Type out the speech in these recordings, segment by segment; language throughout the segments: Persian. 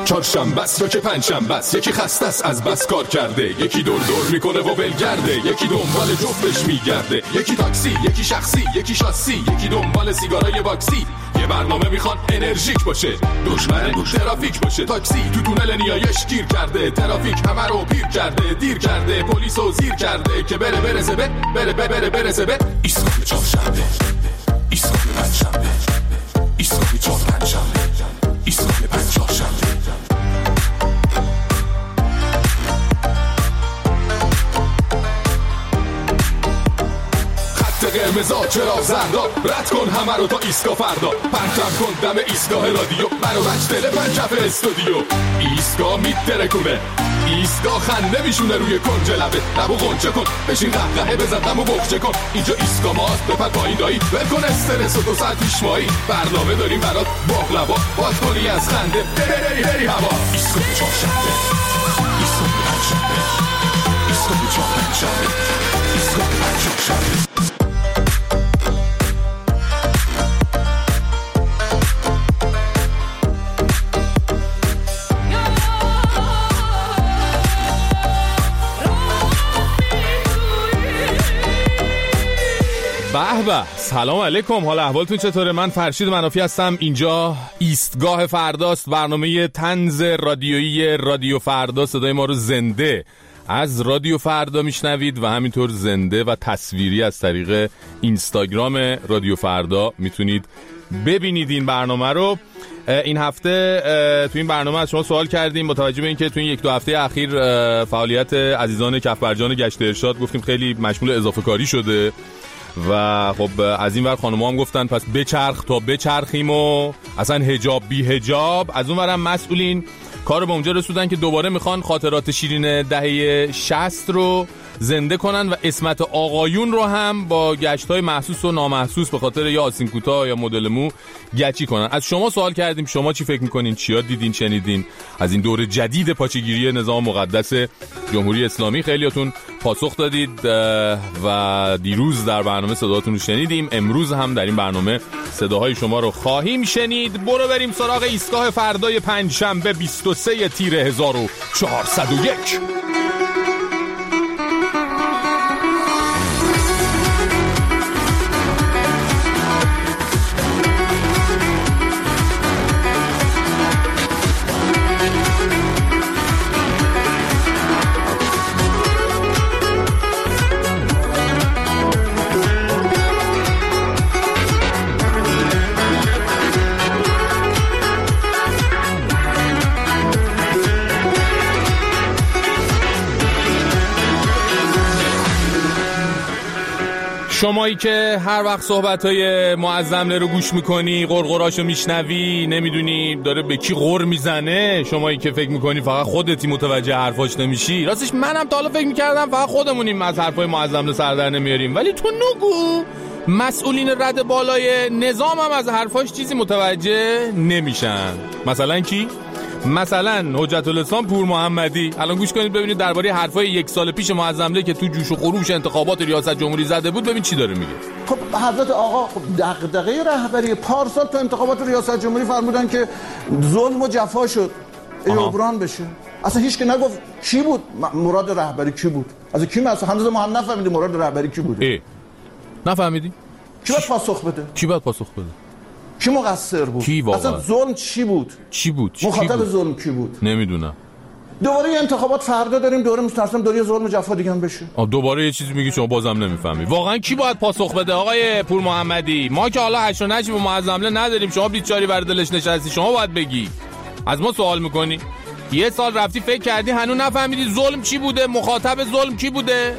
چهارشنبه است رو که پنجشنبه است، یکی خسته است از بس کار کرده، یکی دور دور میکنه و ولگرده، یکی دنبال جفتش میگرده، یکی تاکسی، یکی شخصی، یکی شاسی، یکی دنبال سیگارای باکسی. یه برنامه میخوان انرژیک باشه، دشمن ترافیک باشه. تاکسی تو تونل نیایش گیر کرده، ترافیک همه رو پیر کرده، دیر کرده، پلیسو زیر کرده که بره زبط، بره زبط. ایستگاه چهارشنبه، ایستگاه پنجشنبه، ایستگاه چهارشنبه، ایستگاه پنجشنبه. قرمزا چرا زردا، رد کن همه رو تا ایستگاه فردا، پرتم کن دم ایستگاه رادیو، منو بچ دل پنجف استودیو. ایستگاه میترکونه، ایستگاه خنده میشونه روی کنج لبه، لبو غنچه کن، بشین قهقهه بزن دمو بخچه کن. اینجا ایستگاه ماست، بپر پایین دایی، ول کن استرس و 2 ساعت پیش مایی. برنامه داریم برات باقلوا، باز کنی از خنده بری هوا. ایستگاه چهارشنبه، ایستگاه پنجشنبه، ایستگاه چهارشنبه، ایستگاه پنجشنبه. به سلام علیکم، حال احوالتون چطوره؟ من فرشید منافی هستم. اینجا ایستگاه فرداست، برنامه طنز رادیویی رادیو فردا. صدای ما رو زنده از رادیو فردا میشنوید و همینطور زنده و تصویری از طریق اینستاگرام رادیو فردا میتونید ببینید این برنامه رو. این هفته تو این برنامه از شما سوال کردیم با توجه به اینکه تو این 1-2 هفته اخیر فعالیت عزیزان کفبرجان گشت ارشاد گفتیم خیلی مشمول اضافه کاری شده و خب از این ور خانم‌ها هم گفتن پس بچرخ تا بچرخیم و اصلا حجاب بی حجاب. از اون ورم مسئولین کارو به اونجا رسوندن که دوباره میخوان خاطرات شیرین دهه 60 رو زنده کنن و اسمت آقایون رو هم با گشت‌های محسوس و نامحسوس به خاطر یا آسین کوتاه یا مدل مو گچی کنن. از شما سوال کردیم شما چی فکر میکنین؟ چیا دیدین شنیدین از این دور جدید پاچه‌گیری نظام مقدس جمهوری اسلامی؟ خیلیاتون پاسخ دادید و دیروز در برنامه صداتون رو شنیدیم، امروز هم در این برنامه صداهای شما رو خواهیم شنید. برو بریم سراغ ایستگاه فردای پنجشنبه 23 تیر 1401. شمایی که هر وقت صحبت‌های معظمله رو گوش میکنی، قرقراشو میشنوی، نمیدونی داره به کی غر میزنه، شمایی که فکر میکنی فقط خودتی متوجه حرفاش نمیشی، راستش منم تا حالا فکر میکردم فقط خودمونیم از حرفای معظمله سر در نمیاریم، ولی تو نگو مسئولین رد بالای نظام هم از حرفاش چیزی متوجه نمیشن. مثلا کی؟ مثلا حجت الاسلام پور محمدی. الان گوش کنید ببینید درباره حرفای 1 سال پیش معظمله که تو جوش و خروش انتخابات ریاست جمهوری زده بود، ببین چی داره میگه. خب حضرت آقا دغدغه رهبری پارسال تو انتخابات ریاست جمهوری فرمودن که ظلم و جفا شد عمران بشه. اصلا هیچ که نگفت کی بود مراد رهبری کی بود. از کی مثلا هنوز ما هم نفهمیدیم مراد رهبری کی بوده. نفهمیدی؟ کی باید پاسخ بده؟ کی باید پاسخ بده؟ کی مقصر بود؟ اصلا ظلم چی بود؟ مخاطب ظلم کی بود؟ نمیدونم. دوباره انتخابات فردا داریم، دوره مسترسم دوره ظلم و جفا دیگه هم بشه. دوباره یه چیزی میگی شما بازم نمیفهمی. واقعا کی باید پاسخ بده آقای پور محمدی؟ ما که حالا 8 و 9 به معظمله نداریم، شما بیچاری بر دلش نشستی، شما باید بگی. از ما سوال میکنی؟ 1 سال رفتی فکر کردی هنوز نفهمیدی ظلم چی بوده، مخاطب ظلم کی بوده؟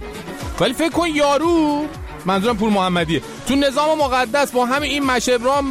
ولی فکر کن یارو، منظورم پور محمدیه، تو نظام مقدس با همین این مشبرام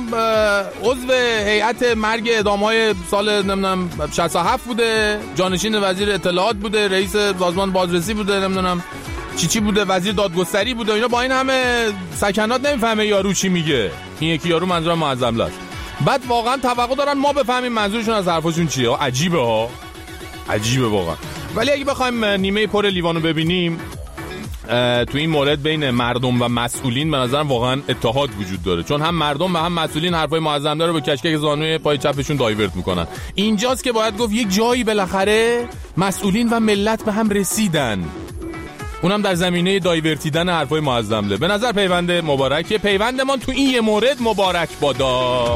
عضو هیئت مرگ اعدام‌های سال نمیدونم 67 بوده، جانشین وزیر اطلاعات بوده، رئیس سازمان بازرسی بوده، نمیدونم چی بوده، وزیر دادگستری بوده. اینا با این همه سکنات نمیفهمه یارو چی میگه. این یکی یارو منظورم معظمله است. بعد واقعا توقع دارن ما بفهمیم منظورشون از حرفاشون چیه. عجیبه واقعا. ولی اگه بخوایم نیمه پر لیوانو ببینیم، تو این مورد بین مردم و مسئولین به نظرم واقعا اتحاد وجود داره، چون هم مردم و هم مسئولین حرفای معظم داره با کشکک زانوی پای چپشون دایورت میکنن. اینجاست که باید گفت یک جایی بالاخره مسئولین و ملت به هم رسیدن، اونم در زمینه دایورتیدن حرفای معظمه. به نظر پیوند مبارکه، پیوند ما تو این یه مورد مبارک بادا.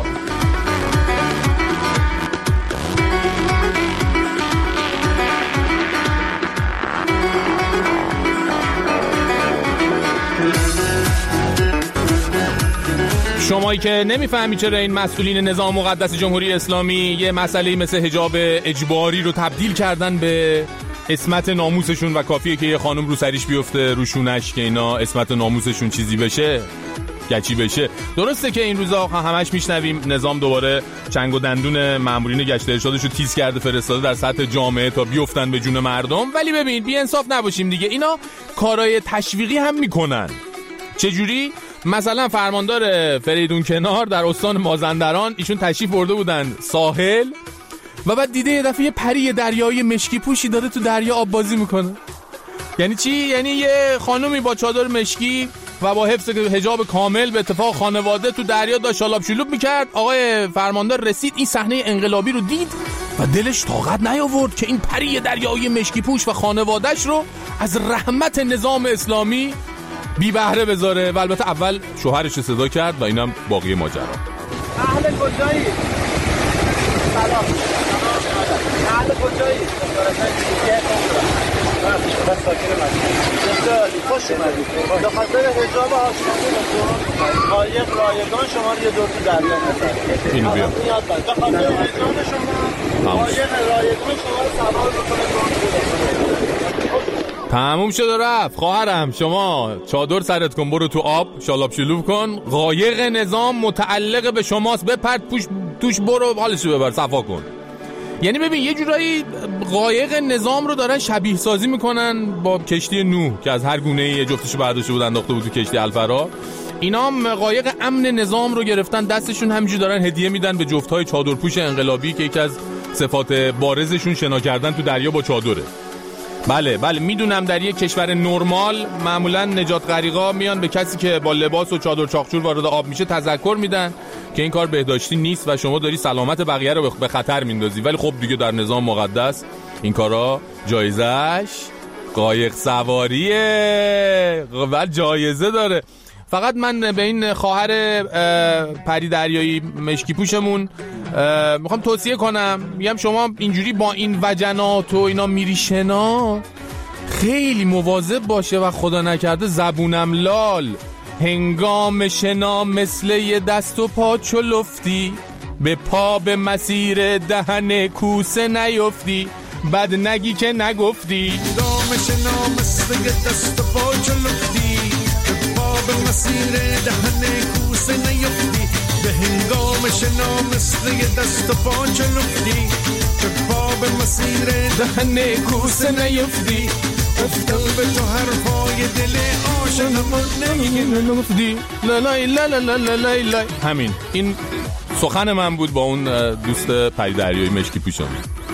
شمایی که نمیفهمی چرا این مسئولین نظام مقدس جمهوری اسلامی یه مسئله مثل حجاب اجباری رو تبدیل کردن به عصمت ناموسشون و کافیه که یه خانم رو سریش بیفته روشونش که اینا عصمت ناموسشون چیزی بشه، گچی بشه. درسته که این روزا همش میشنویم نظام دوباره چنگ و دندون مامورین گشت ارشادشو تیز کرده فرستاده در سطح جامعه تا بیفتن به جون مردم، ولی ببین بی انصاف نباشیم دیگه، اینا کارهای تشویقی هم میکنن. چجوری؟ مثلا فرماندار فریدون کنار در استان مازندران، ایشون تشریف برده بودن ساحل و بعد دیده یه دفعه پری دریایی مشکی پوشی داره تو دریا آب بازی میکنه. یعنی چی؟ یعنی یه خانومی با چادر مشکی و با حفظ حجاب کامل به اتفاق خانواده تو دریا داشت شالاب شلوب میکرد. آقای فرماندار رسید این صحنه انقلابی رو دید و دلش طاقت نیاورد که این پری دریایی مشکی پوش و خانواده‌اش رو از رحمت نظام اسلامی بی بهره بذاره و البته اول شوهرش رو صدا کرد و اینم باقی ماجرا. اهل کجایی؟ سلام. اهل کجایی؟ بس ساکن مدینه. خوش اومدید. به خاطر حجاب آشنایی قایق رایگان شما رو یه دور تو دریا نزد. اینو بیا. به خاطر حجاب شما قایق رایگان شما رو سوار می‌کنه. تموم شد و رفت. خواهرم شما چادر سرت کن، برو تو آب شالاب شلوب کن، قایق نظام متعلق به شماست، بپرد توش برو حالشو ببر صفا کن. یعنی ببین یه جورایی قایق نظام رو دارن شبیه سازی میکنن با کشتی نوح که از هر گونه یه جفتشو برداشته بود انداخته بود تو کشتی الفرا. اینا هم قایق امن نظام رو گرفتن دستشون، همینجوری دارن هدیه میدن به جفت‌های چادرپوش انقلابی که یکی از صفات بارزشون شنا کردن تو دریا با چادره. بله میدونم در یک کشور نرمال معمولا نجات غریقا میان به کسی که با لباس و چادر چاقچور وارد آب میشه تذکر میدن که این کار بهداشتی نیست و شما داری سلامت بقیه رو به خطر میندازی، ولی خب دیگه در نظام مقدس این کارا جایزش قایق سواریه و جایزه داره. فقط من به این خواهر پری دریایی مشکی پوشمون میخوام توصیه کنم، میگم شما اینجوری با این وجنات و اینا میری شنا خیلی مواظب باشه و خدا نکرده زبونم لال هنگام شنا مثل یه دست و پا چلفتی به پا به مسیر دهن کوسه نیفتی، بد نگی که نگفتی. هنگام شنا مثل یه دست و پا چلفتی به پا به مسیر دهن کوسه نیفتی، به هنگام شنا مثل یه دست و پا چلفتی به پا به مسیر دهن کوسه نیفتی، افتم به تو حرفای دل عاشقم نگفتی لالای لالای. همین این سخن من بود با اون دوست پری دریایی مشکی پوشم.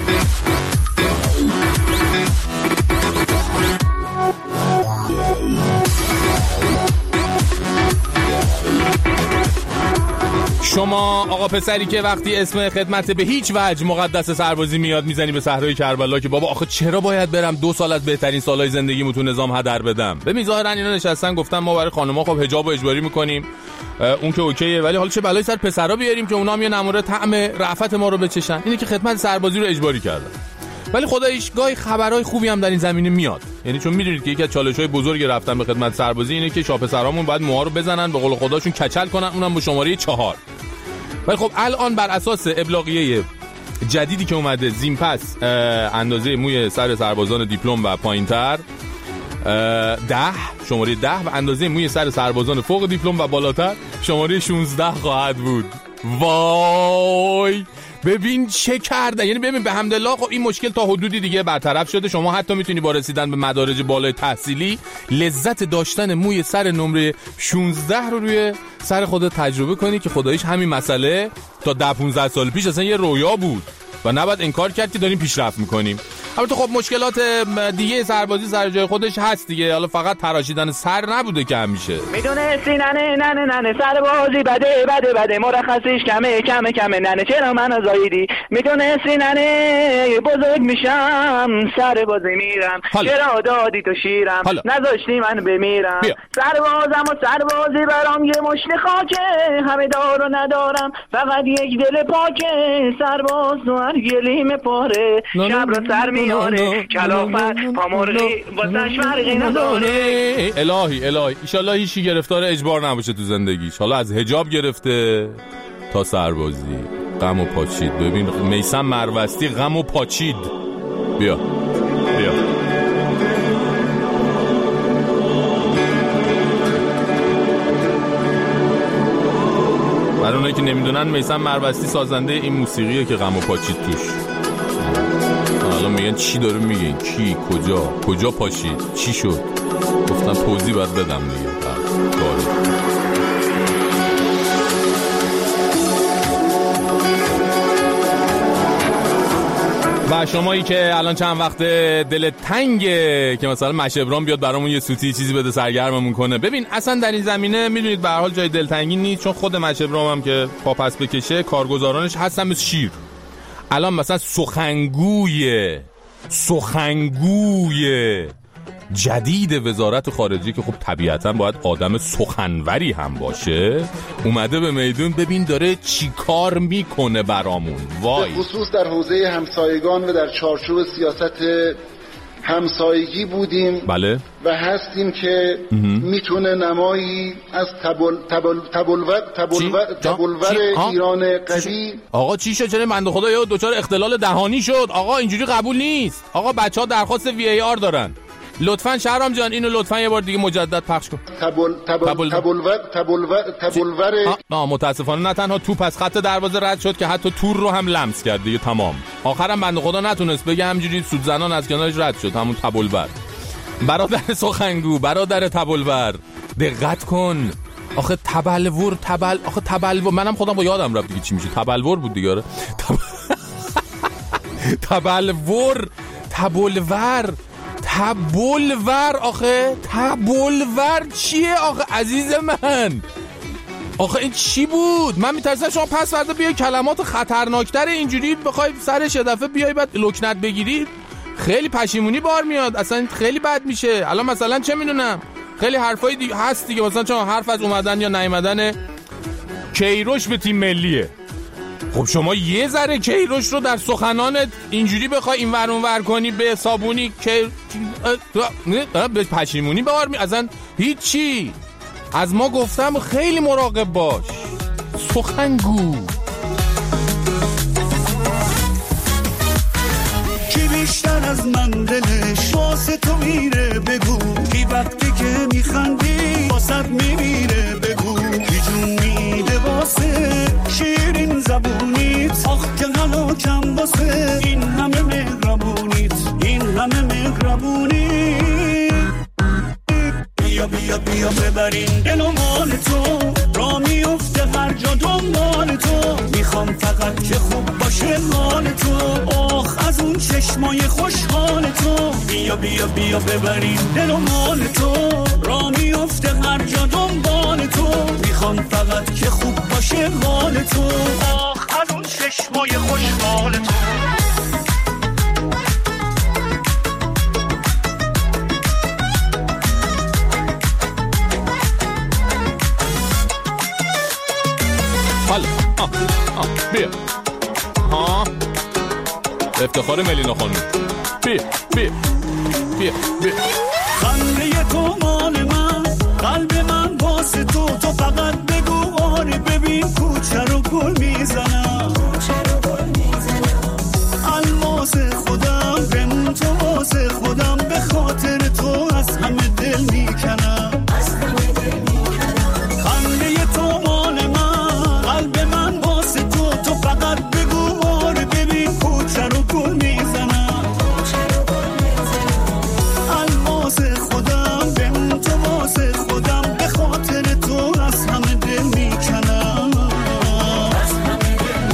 شما آقا پسری که وقتی اسم خدمت به هیچ وجه مقدس سربازی میاد میزنی به صحرای کربلا که بابا آخه چرا باید برم 2 سال از بهترین سالهای زندگیمو تو نظام هدر بدم. ببین ظاهرا اینا نشستن گفتن ما برای خانم‌ها خب حجاب اجباری میکنیم، اون که اوکیه، ولی حالا چه بلایی سر پسرا بیاریم که اونا هم یه نمونه طعم رأفت ما رو بچشن. اینه که خدمت سربازی رو اجباری کردن. ولی خداییش گاهی خبرهای خوبی هم در این زمینه میاد، یعنی چون میدونید که یکی از چالش‌های بزرگ رفتن به خدمت سربازی اینه که شاپسرامون باید موها رو بزنن به قول خداشون کچل کنن، اونم با شماره 4. ولی خب الان بر اساس ابلاغیه جدیدی که اومده زین پس اندازه موی سر سربازان دیپلم و پایینتر 10 شماره 10 و اندازه موی سر سربازان فوق دیپلم و بالاتر شماره 16 خواهد بود. وای ببین چه کرده، یعنی ببین به حمدالله خب این مشکل تا حدودی دیگه برطرف شده. شما حتی میتونی با رسیدن به مدارج بالای تحصیلی لذت داشتن موی سر نمره 16 رو روی سر خودت تجربه کنی که خداییش همین مسئله تا 10-15 سال پیش اصلا یه رویا بود و نباید انکار کرد که داریم پیشرفت میکنیم. البته خب مشکلات دیگه سربازی سر جای خودش هست دیگه، حالا فقط تراشیدن سر نبوده که همیشه. میدونستی ننه سربازی بده مرخصیش کمه ننه چرا منو زاییدی؟ میدونستی ننه بزرگ میشم سربازی میرم چرا دادی تو شیرم نذاشتی من بمیرم. سربازم و سربازی برام یه مشت خاکه، همه دار و ندارم فقط یک دل پاکه. سرباز و هر گلیم پاره شب رو سر میاره، کلافت پامرغی واسش فرقی نداره. الهی ایشالله هیچی گرفتار اجبار نباشه تو زندگیش، حالا از حجاب گرفته تا سربازی. غم و پاچید. ببین میثم مروستی غم و پاچید. بیا برای اونایی که نمیدونن میثم مروستی سازنده این موسیقیه که غم و پاچید توش. حالا میگن چی داره میگه؟ کی کجا پاشید؟ چی شد؟ گفتم توضیح باید بدم دیگه. و شمایی که الان چند وقت دل تنگه که مثلا مشبران بیاد برامون یه سوتی چیزی بده سرگرممون کنه، ببین اصلا در این زمینه میدونید به هر حال جای دلتنگی نیست، چون خود مشبران هم که پا پس بکشه کارگزارانش هستن مثل شیر. الان مثلا سخنگوی جدید وزارت خارجه که خب طبیعتا باید آدم سخنوری هم باشه، اومده به میدون. ببین داره چی کار میکنه برامون. وای خصوص در حوزه همسایگان و در چارچوب سیاست همسایگی بودیم. بله. و هستیم که میتونه نمایی از تبلور ایران قوی. آقا چی شد؟ چرا بنده خدا یا دچار اختلال دهانی شد؟ آقا اینجوری قبول نیست. آقا بچه‌ها درخواست VAR دارن. لطفاً شهرام جان اینو لطفاً یه بار دیگه مجدد پخش کن. تبلور متاسفانه نه تنها توپ از خط دروازه رد شد که حتی تور رو هم لمس کرد دیگه. تمام. آخرام بنده خدا نتونست بگه، همینجوری سودزنان از کنارش رد شد. همون تبلور. برادر سخنگو، برادر تبلور، دقت کن. آخه تبلور منم خودم با یادم رفت دیگه چی میشه. تبلور بود دیگه. آره تبلور آخه تبلور چیه آخه عزیز من؟ آخه این چی بود؟ من میترسم شما پس فردا بیای کلمات خطرناکتر اینجوری بخوای سرش دفعه بیای بعد لکنت بگیری، خیلی پشیمونی بار میاد، اصلا خیلی بد میشه. الان مثلا چه میدونم خیلی حرفای دیگه هست دیگه، مثلا چون حرف از اومدن یا نیومدن کیروش به تیم ملیه. خب شما یه ذره کیروش رو در سخنانت اینجوری بخوای این ور اون ور کنی به صابونی که به پشیمونی بار می اصلا هیچی. از ما گفتم خیلی مراقب باش سخنگو. کی بیشتر از من دلش واسه تو میره بگو، کی وقتی که میخندی واسه میمیره بگو، کی جون میده واسه شیرین زبونیت، آخ که هلاکم واسه این همه مهربونیت، این همه مهربونیت. بیا ببرین دل و مال تو، را میفته هر جا دنبال تو، میخوام فقط که خوب باشه حال تو، آخ از اون چشمای خوشحال تو. بیا ببرین دل و مال تو، را میفته هر جا دنبال تو، میخوام فقط که خوب باشه حال تو، آخ از اون چشمای خوشحال تو. حالا بیا افتخار ملینا خانم. بیا خنده تو مال من، قلب من واسه تو، تو فقط بگو آره ببین کوچه رو گل میزنم، الماس خودم بمون تو واسه خودم، به خاطر تو از همه دل میکنم. خنده تو مال من، قلب من واسه تو، تو فقط بگو آره ببین کوچه رو گل میزنم، الماس خودم بمون تو واسه خودم، به خاطر تو از همه دل میکنم.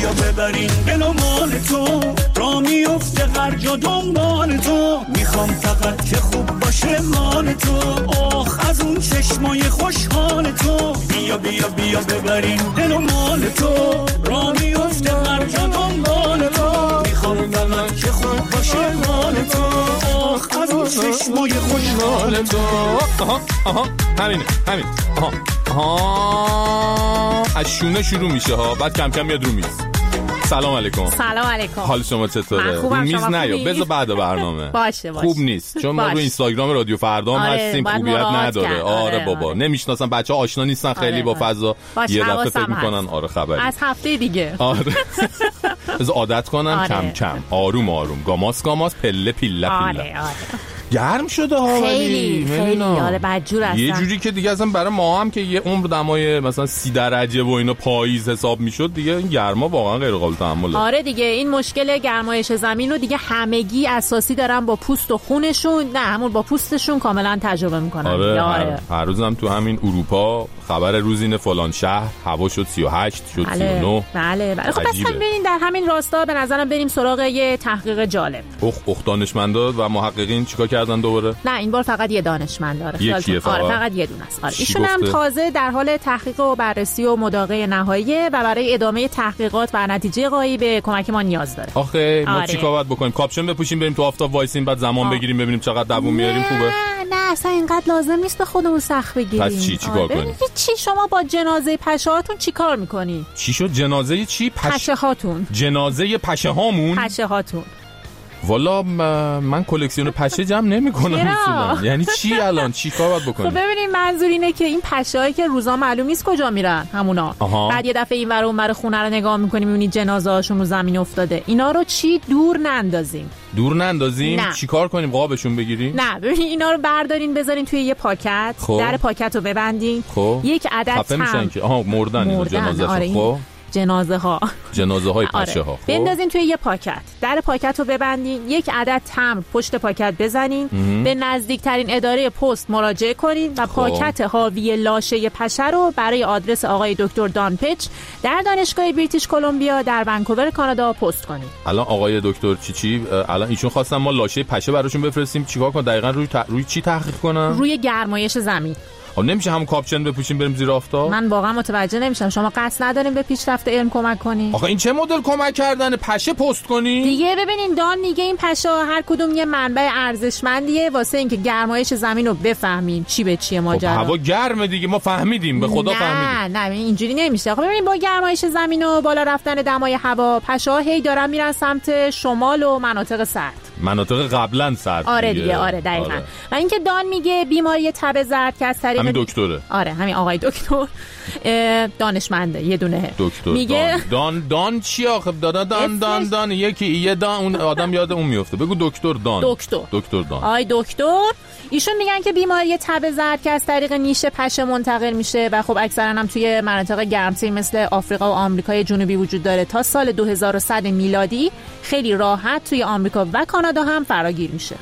بیا ببرین دل و مال تو، را میفته هرج و دنبال تو، میخوام فقط که خوب باشه مال تو، آخ از اون چشمای خوشحال تو، بیا بیا بیا ببرین دل و مال تو، را میفته هرج و دنبال تو، میخوام فقط که خوب باشه مال تو، آخ از اون چشمای خوشحال تو. آها همین آها از شونه شروع میشه ها، بعد کم کم میاد رو میز. سلام علیکم. سلام علیکم. حال شما چطوره؟ رو میز نیا، بذار بعد برنامه. باشه. خوب نیست چون ما رو اینستاگرام رادیو فردا هم هستیم، خوبیت نداره. آره بابا نمیشناسن، بچه‌ها آشنا نیستن خیلی با فضا، یه دفعه فکر میکنن آره خبری از هفته دیگه. آره بذار عادت کنن کم کم، آروم آروم، گاماس پله پیله. آره گرم شده ها، خیلی آره بدجور هستن یه جوری که دیگه اصلا برای ما هم که یه عمر دمای مثلا 30 درجه و اینا پاییز حساب میشد، دیگه این گرما واقعا غیر قابل تحمله. آره دیگه این مشکل گرمایش زمین رو دیگه همگی اساسی دارن با پوست و خونشون، نه همون با پوستشون کاملا تجربه میکنن. آره هر روزم تو همین اروپا خبر روز اینه فلان شهر هوا شد 38 شد 39. بله خب اصلا ببین در همین راستا به نظرم بریم سراغ یه تحقیق جالب. دانشمندا و محققین چیکار کردن دوباره؟ نه این بار فقط یه دانشمند داره. یکیه فقط یه دونه است. ایشون هم تازه در حال تحقیق و بررسی و مداقه نهاییه و برای ادامه تحقیقات و نتیجه قایی به کمک ما نیاز داره. آخه ما چیکار باید بکنیم؟ کاپشن بپوشیم بریم تو آفتاب وایسیم بعد زمان بگیریم ببینیم چقدر دووم میاریم؟ خوبه؟ نه اصلا اینقدر لازم نیست به خودمون سخت بگیریم. پس چیکار کنیم؟ چی شما با جنازه پشه‌هاتون چیکار می‌کنی؟ چی شد جنازه چی؟ پشه‌هاتون. جنازه پشه‌هامون؟ پشه‌هاتون. والا من کلکسیون پشه جمع نمی‌کنم اصلا. یعنی چی الان چی کار باید بکنیم؟ خب ببینید منظور اینه که این پشه‌هایی که روزا معلوم نیست کجا میرن همونا. بعد یه دفعه اینور اونور خونه رو نگاه می‌کنیم می‌بینید جنازه‌هاشون رو زمین افتاده. اینا رو چی دور نندازیم؟ چیکار کنیم؟ قابشون بگیریم؟ نه ببین اینا رو بردارین بذارین توی یه پاکت. در پاکت رو ببندین. یک عدد میشن که مردن اینا جنازه. خب جنازه های پشه ها بندازین توی یه پاکت، در پاکت رو ببندین، یک عدد تمبر پشت پاکت بزنین، به نزدیکترین اداره پست مراجعه کنین و پاکت حاوی لاشه پشه رو برای آدرس آقای دکتر دان پچ در دانشگاه بریتیش کلمبیا در ونکوور کانادا پست کنین. الان آقای دکتر چی الان ایشون خواستن ما لاشه پشه براشون بفرستیم، چیکار کنن دقیقاً روی چی تحقیق کنن؟ روی گرمایش زمین. نمیشه همون کاپشن بپوشیم بریم زیر آفتاب؟ من واقعا متوجه نمیشم. شما قصد ندارین به پیشرفت علم کمک کنین؟ آخه این چه مدل کمک کردن؟ پشه پست کنین؟ دیگه ببینین دان میگه این پشه هر کدوم یه منبع ارزشمندیه واسه اینکه گرمایش زمین رو بفهمیم چی به چیه ماجرا. هوا گرمه دیگه ما فهمیدیم، به خدا فهمیدیم. نه اینجوری نمیشه. خب ببینین با گرمایش زمین و بالا رفتن دمای هوا پشه ها هی دارن میرن سمت شمال و مناطق سرد. مناطق قبلا سرد. آره دیگه آره دقیقاً. و اینکه دان میگه بیماری تب زرد که از طریق همین دکتره. آره همین آقای دکتر دانشمنده یه دونه دکتر میگه دان چی آخه دان یکی یه دان اون آدم یاد اون میفته. بگو دکتر دان. دکتر دان. آقای دکتر ایشون میگن که بیماری تب زرد که از طریق نیش پشه منتقل میشه و خب اکثرا هم توی مناطق گرمسیر مثل آفریقا و آمریکای جنوبی وجود داره، تا سال 2100 میلادی خیلی راحت توی آمریکا و کانادا هم فراگیر میشه.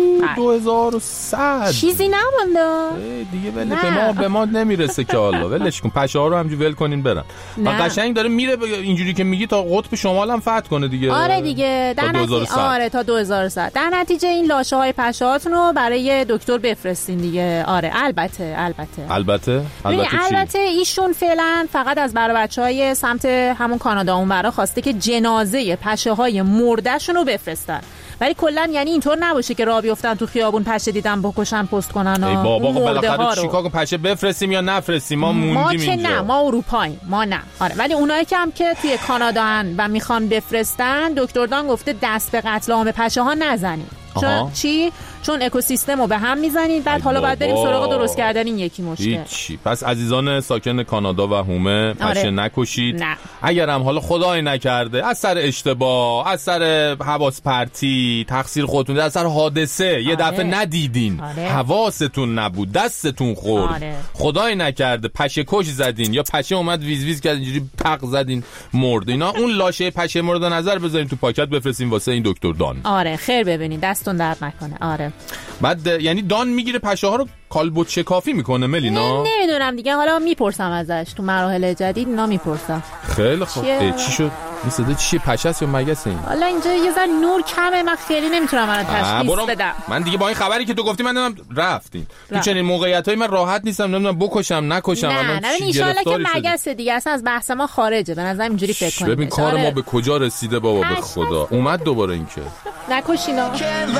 2100 چیزی نمونده دیگه. به ما نمیرسه که حالا ولش کن، پشه ها رو همینجوری ول کنین برن. و قشنگ داره میره اینجوری که میگی تا قطب شمال هم فتح کنه دیگه. آره دیگه تا 2100 در نتیجه این لاشه های پشه هاتون رو برای دکتر بفرستین دیگه. آره البته ایشون فعلا فقط از برای بچهای سمت همون کانادا اونورا خواسته که جنازه پشه های مردهشون رو بفرستن، ولی کلا یعنی اینطور نباشه که راه بیفتن تو خیابون پشه دیدن بکشن پست کنن. ای بابا بالاخره چیکار کنیم؟ پشه بفرستیم یا نفرستیم؟ ما موندیم اینجا. ما که نه، ما اروپاییم، ما نه. آره ولی اونایی که هم که توی کانادا ان و میخوان بفرستن، دکتر دان گفته دست به قتل عام پشه ها نزنید. چون اکوسیستم رو به هم میزنید. بعد حالا باید بریم سراغ درست کردن این یکی مشکل. پس عزیزان ساکن کانادا و هومه پشه نکشید. اگر هم حالا خدای نکرده از سر اشتباه، از سر حواس پرتی تقصیر خودتون، از سر حادثه یه دفعه ندیدین، حواستون نبود، دستتون خورد، خدای نکرده پشه کش زدین یا پشه اومد ویز ویز کرد اینجوری پق زدین مرد، اینا اون لاشه پشه مورد نظر بذارین تو پاکت بفرستین واسه این دکتر دان. آره خیر ببینید دستون درد نکنه. آره بعد یعنی دان میگیره پشه ها رو کالبد شکافی میکنه ملینا؟ نمیدونم دیگه، حالا میپرسم ازش تو مراحل جدید اینا میپرسم. خیلی خوب. چی شد؟ این صدا چیه؟ پشه است یا مگس این؟ حالا اینجا یه ذره نور کمه، من خیلی نمیتونم الان تشخیص بدم. من دیگه با این خبری که تو گفتی من نمیدونم رفتین تو چنین موقعیتایی من راحت نیستم، نمیدونم بکشم نکشم. نه ان شاءالله که مگس دیگه اصلا از بحث ما خارجه، به نظر اینجوری فکر کنید. ببین کار ما به کجا رسیده بابا، به خدا اومد دوباره این که نکشینا.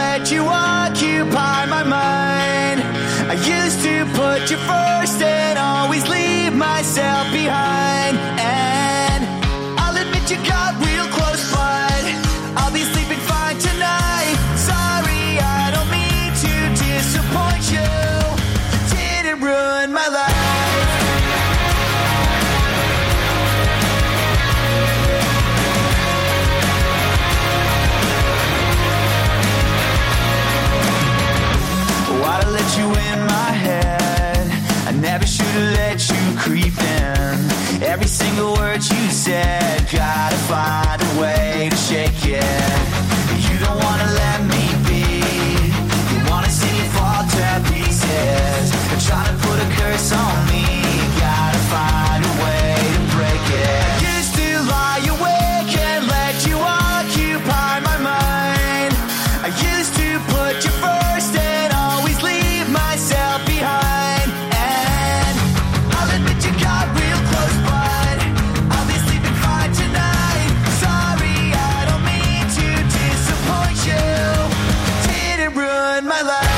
I used to put you first and always leave myself behind. And I'll admit you got real close, but I'll be sleeping fine tonight. Sorry, I don't mean to disappoint you. You didn't ruin my life. Why'd I let you in my head? I never should've let you creep in. Every single word you said, gotta find a way to shake it. You don't wanna let me be. You wanna see me fall to pieces. You're trying to put a curse on me. Gotta find a way to break it. I used to lie awake and let you occupy my mind. I used to put you first and always leave myself behind. And I'll admit you got real close, but I'll be sleeping fine tonight. Sorry, I don't mean to disappoint you. Didn't ruin my life.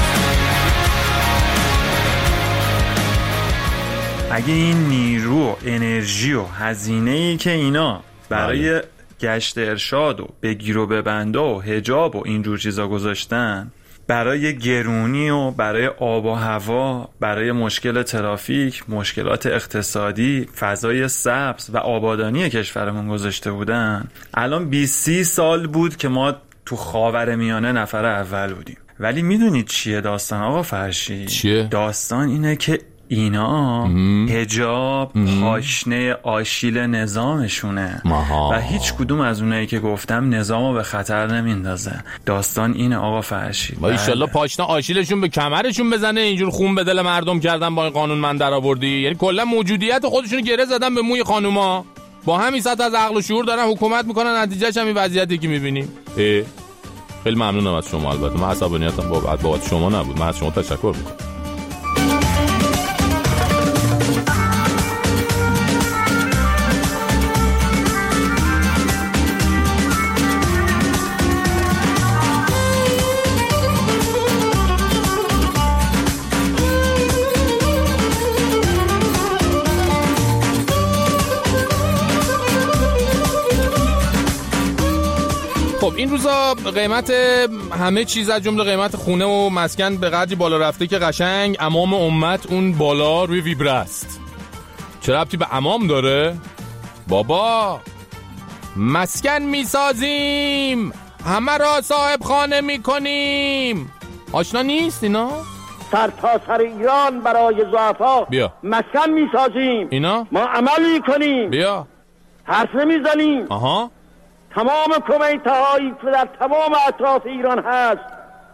اگه این نیرو و انرژی و هزینه‌ای که اینا برای گشت ارشاد و بگیر و ببنده و حجاب و اینجور چیزا گذاشتن، برای گرونی و برای آب و هوا، برای مشکل ترافیک، مشکلات اقتصادی، فضای سبز و آبادانی کشورمون گذاشته بودن، الان 20-30 سال بود که ما تو خاورمیانه نفر اول بودیم. ولی میدونید چیه داستان آقا فرشی؟ چیه؟ داستان اینه که اینا حجاب پاشنه آشیل نظامشونه و هیچ کدوم از اونایی که گفتم نظامو به خطر نمیندازه. داستان اینه آقا فرشید. با ایشالله پاشنه آشیلشون به کمرشون بزنه، اینجور خون به دل مردم کردن با این قانون من در آوردی. یعنی کلا موجودیت خودشونو گره زدن به موی خانوما، با همین سطح از عقل و شعور دارن حکومت میکنن، نتیجهش هم این وضعیتی که میبینیم. خیلی ممنونم از شما. البته من عصبانیتم بابت شما نبود، من از شما تشکر میکنم. خب این روزا قیمت همه چیز از جمله قیمت خونه و مسکن به قدری بالا رفته که قشنگ امام امت اون بالا روی ویبره است. چه ربطی به امام داره؟ بابا مسکن میسازیم، همه را صاحب خانه میکنیم. آشنا نیست اینا؟ سر تا سر ایران برای ضعفا مسکن میسازیم، اینا ما عمل میکنیم، بیا حرف نمیزنیم. تمام کمیتهایی که در تمام اطراف ایران هست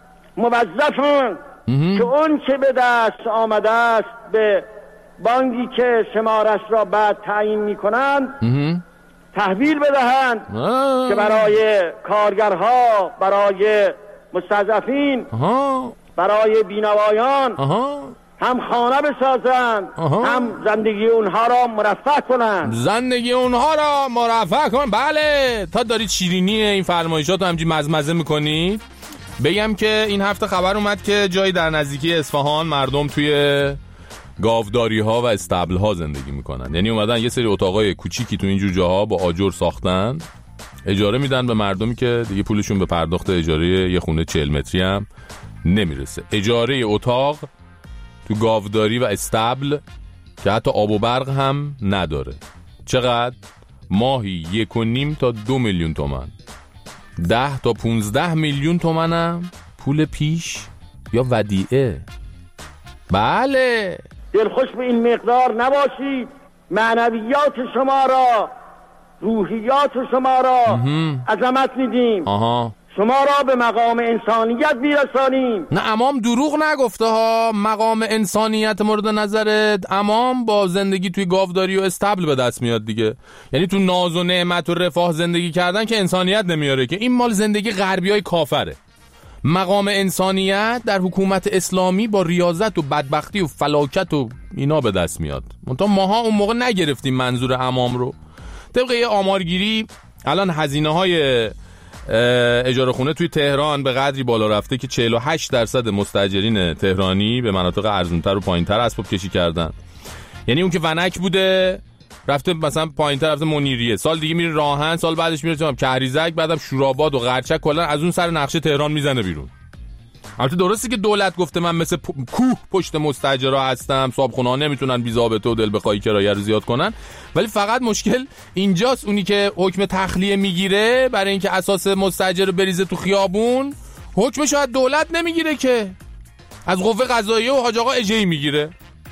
موظفن که اون که به دست آمده است به بانکی که شمارش را بعد تعیین میکنند تحویل بدهند که برای کارگرها، برای مستضعفین، برای بینوایان هم خانه بسازند، هم زندگی اونها را مرفه کنند. زندگی اونها را مرفه کنند. بله، تا دارید شیرینی این فرمایشات رو همجوری مزمزه میکنید. بگم که این هفته خبر اومد که جایی در نزدیکی اصفهان مردم توی گاوداری ها و استبل ها زندگی میکنن. یعنی اومدن یه سری اتاقای کوچیکی تو اینجور جاها با آجر ساختن، اجاره میدن به مردمی که دیگه پولشون به پرداخت اجاره یه خونه 40 متری هم نمیرسه. اجاره اتاق تو گاوداری و استبل که حتی آب و برق هم نداره. چقدر؟ ماهی 1.5 تا 2 میلیون تومان. 10 تا 15 میلیون تومان هم پول پیش یا ودیعه. بله، دلخوش به این مقدار نباشید. معنویات شما را، روحیات شما را عظمت میدیم. شما را به مقام انسانیت میرسانیم. نه امام دروغ نگفته ها. مقام انسانیت مورد نظرت، امام با زندگی توی گاوداری و استبل به دست میاد دیگه. یعنی تو ناز و نعمت و رفاه زندگی کردن که انسانیت نمیاره، که این مال زندگی غربیای کافره. مقام انسانیت در حکومت اسلامی با ریاضت و بدبختی و فلاکت و اینا به دست میاد. منتها ماها اون موقع نگرفتیم منظور امام رو. طبق یه آمارگیری الان هزینه‌های اجاره خونه توی تهران به قدری بالا رفته که 48% مستاجرین تهرانی به مناطق ارزان‌تر و پایین‌تر اسباب کشی کردن. یعنی اون که ونک بوده رفته مثلا پایین‌تر، رفته منیریه، سال دیگه میره راهن، سال بعدش میره کهریزک، بعدم شوراباد و قرچک، کلا از اون سر نقشه تهران میزنه بیرون. البته درسته که دولت گفته من مثل کوه پشت مستاجرا هستم، صابخونه‌ها نمیتونن بی ضابطه و دل بخوای کرایه رو زیاد کنن، ولی فقط مشکل اینجاست اونی که حکم تخلیه میگیره برای اینکه اساس مستاجر رو بریزه تو خیابون، حکمش از دولت نمیگیره که از قوه قضاییه و حاج آقا اجهی میگیره.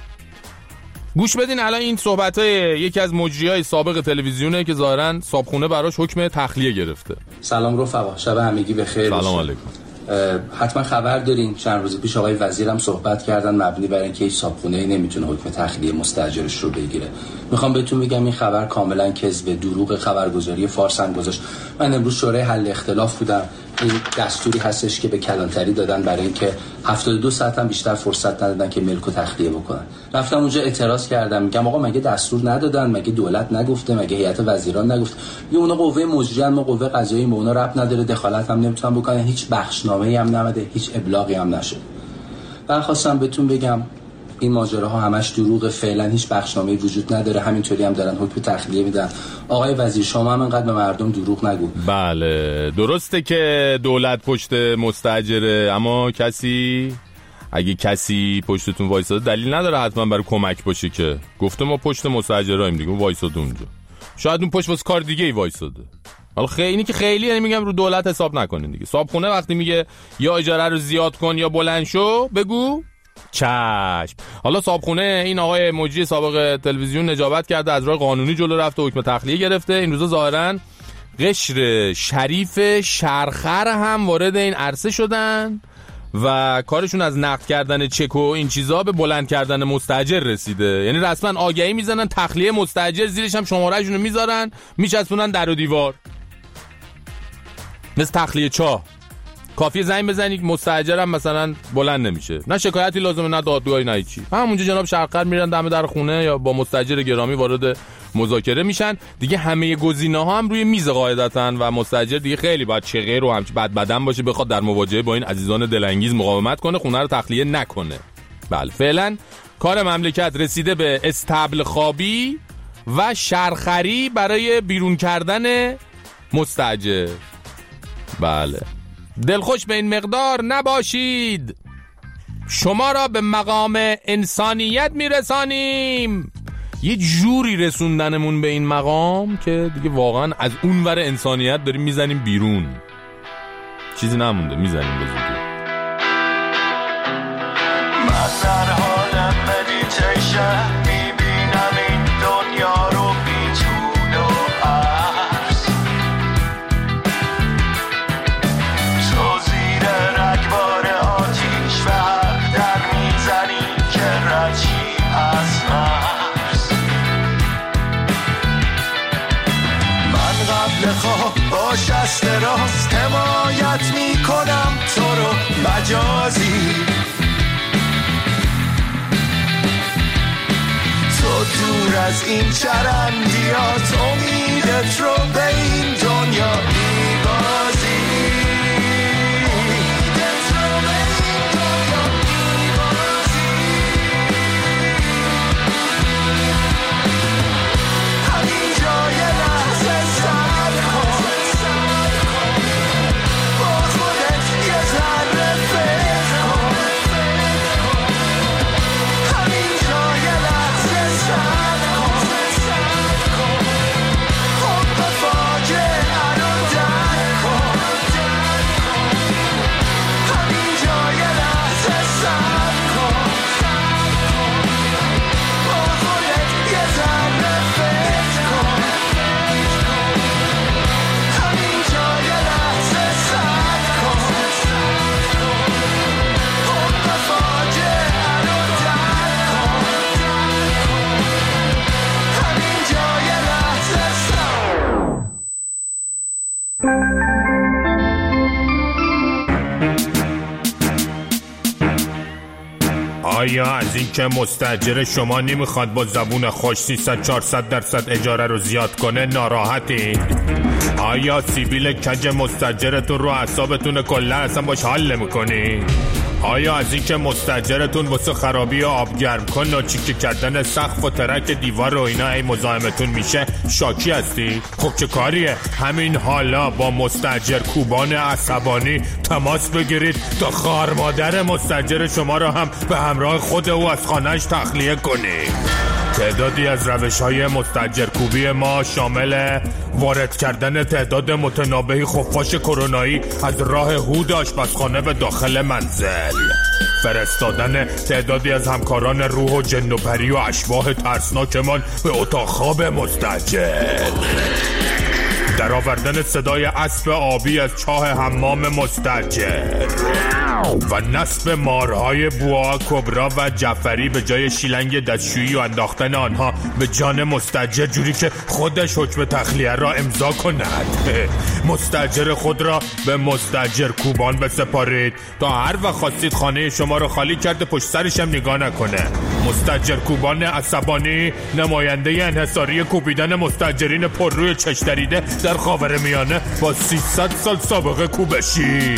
گوش بدین الان این صحبتای یکی از مجریای سابق تلویزیونه که ظاهرا صابخونه براش حکم تخلیه گرفته. سلام رفقا، شب همگی بخیر. سلام علیکم. حتما خبر دارین چند روز پیش آقای وزیرم صحبت کردن مبنی بر اینکه هیچ صابخونه‌ای نمیتونه حکم تخلیه مستاجرش رو بگیره. میخوام بهتون بگم این خبر کاملا کذب، دروغ، خبرگزاری فارس هم گذاشت. من امروز شورای حل اختلاف بودم. این دستوری هستش که به کلانتری دادن برای اینکه 72 ساعت هم بیشتر فرصت ندادن که ملک و تخلیه بکنن. رفتم اونجا اعتراض کردم، میگم آقا مگه دستور ندادن؟ مگه دولت نگفته؟ مگه هیئت وزیران نگفت؟ یه اونا قوه مجریه، ما قوه قضاییه، ما اونا ربط نداره، دخالت هم نمیتونن بکنن، هیچ بخشنامه‌ای هم نمیده، هیچ ابلاغی هم نشد. من خواستم بهتون بگم این ماجراها همش دروغه، فعلا هیچ بخشنامه‌ای وجود نداره، همینطوری هم دارن حکم تخلیه میدن. آقای وزیر شما هم انقدر به مردم دروغ نگو. بله درسته که دولت پشت مستاجره، اما اگه کسی پشتتون وایساده دلیل نداره حتما برای کمک باشه که گفته ما پشت مستاجرایم دیگه، وایساده اونجا، شاید اون پشت واسه کار دیگه ای وایساده. حالا اینی که خیلی یعنی میگم رو دولت حساب نکنین دیگه. صابخونه وقتی میگه یا اجاره رو زیاد کن یا بلند شو، بگو چشم. حالا صابخونه این آقای مجری سابق تلویزیون نجابت کرده، از راه قانونی جلو رفته، حکم تخلیه گرفته. این روزا ظاهرا قشر شریف شرخر هم وارد این عرصه شدن و کارشون از نقد کردن چک و این چیزا به بلند کردن مستاجر رسیده. یعنی رسما آگهی میزنن تخلیه مستاجر، زیرش هم شماره‌شون رو میذارن میچسبونن در و دیوار، مثل تخلیه چاه. کافیه زنگ بزنید مستاجر هم مثلا بلند نمیشه، نه شکایتی لازمه نه دادگاهی نه چی. همونجا جناب شرقر میرن دم در خونه یا با مستاجر گرامی وارد مذاکره میشن دیگه. همه گزینه‌ها هم روی میز قاعدتاً و مستاجر دیگه خیلی باید چغیر و همچین بد بدن باشه بخواد در مواجهه با این عزیزان دلانگیز مقاومت کنه، خونه رو تخلیه نکنه. بله فعلا کار مملکت رسیده به استبل خوابی و شرخری برای بیرون کردن مستاجر. بله دلخوش به این مقدار نباشید، شما را به مقام انسانیت میرسانیم. یه جوری رسوندنمون به این مقام که دیگه واقعا از اون ور انسانیت داریم میزنیم بیرون، چیزی نمونده، میزنیم به زودی. من در حال مدیتیشن میبینم این دنیا رو بی طول و عرض، تو زیر رگبار آتیش و حق در میزنی که رچی از مرز. من قبل خواب با شست راست حمایت میکنم تو رو مجازی، تو دور از این چرندیات امیدت رو به این دنیا میبازی. همین جای لحظه سر کن با خودت یه ذره فکر کن، همین جای لحظه سر کن آیا از این که مستاجر شما نمیخواد با زبون خوش 300-400% اجاره رو زیاد کنه ناراحتید؟ آیا سیبیل کج مستاجرتون رو اعصابتون کلا اصلا باش حال نمیکنی؟ آیا از این که مستاجرتون واسه خرابی آب گرم کن و چیکه کردن سقف و ترک دیوار رو اینا ای مزاحمتون میشه شاکی هستی؟ خب چه کاریه؟ همین حالا با مستاجر کوبان عصبانی تماس بگیرید تا خار مادر مستاجر شما رو هم به همراه خود او از خانه‌اش تخلیه کنید. تعدادی از روش‌های مستاجر کوبی ما شامل وارد کردن تعداد متنابهی خفاش کرونایی از راه هود آشپزخانه به داخل منزل، فرستادن تعدادی از همکاران روح و جن و پری و اشباح ترسناکمان به اتاق خواب مستاجر، در آوردن صدای اسب آبی از چاه حمام مستاجر و نصب مارهای بوا، کبرا و جعفری به جای شیلنگ دستشویی و انداختن آنها به جان مستاجر جوری که خودش حکم تخلیه را امضا کند. مستاجر خود را به مستاجر کوبان بسپارید تا هر وقت خواستید خانه شما را خالی کرده پشت سرش هم نگاه نکنه. مستاجر کوبان عصبانی نماینده انحصاری کوبیدن مستاجرین پرروی چش دریده در خاورمیانه با 300 سال سابقه کوبشی.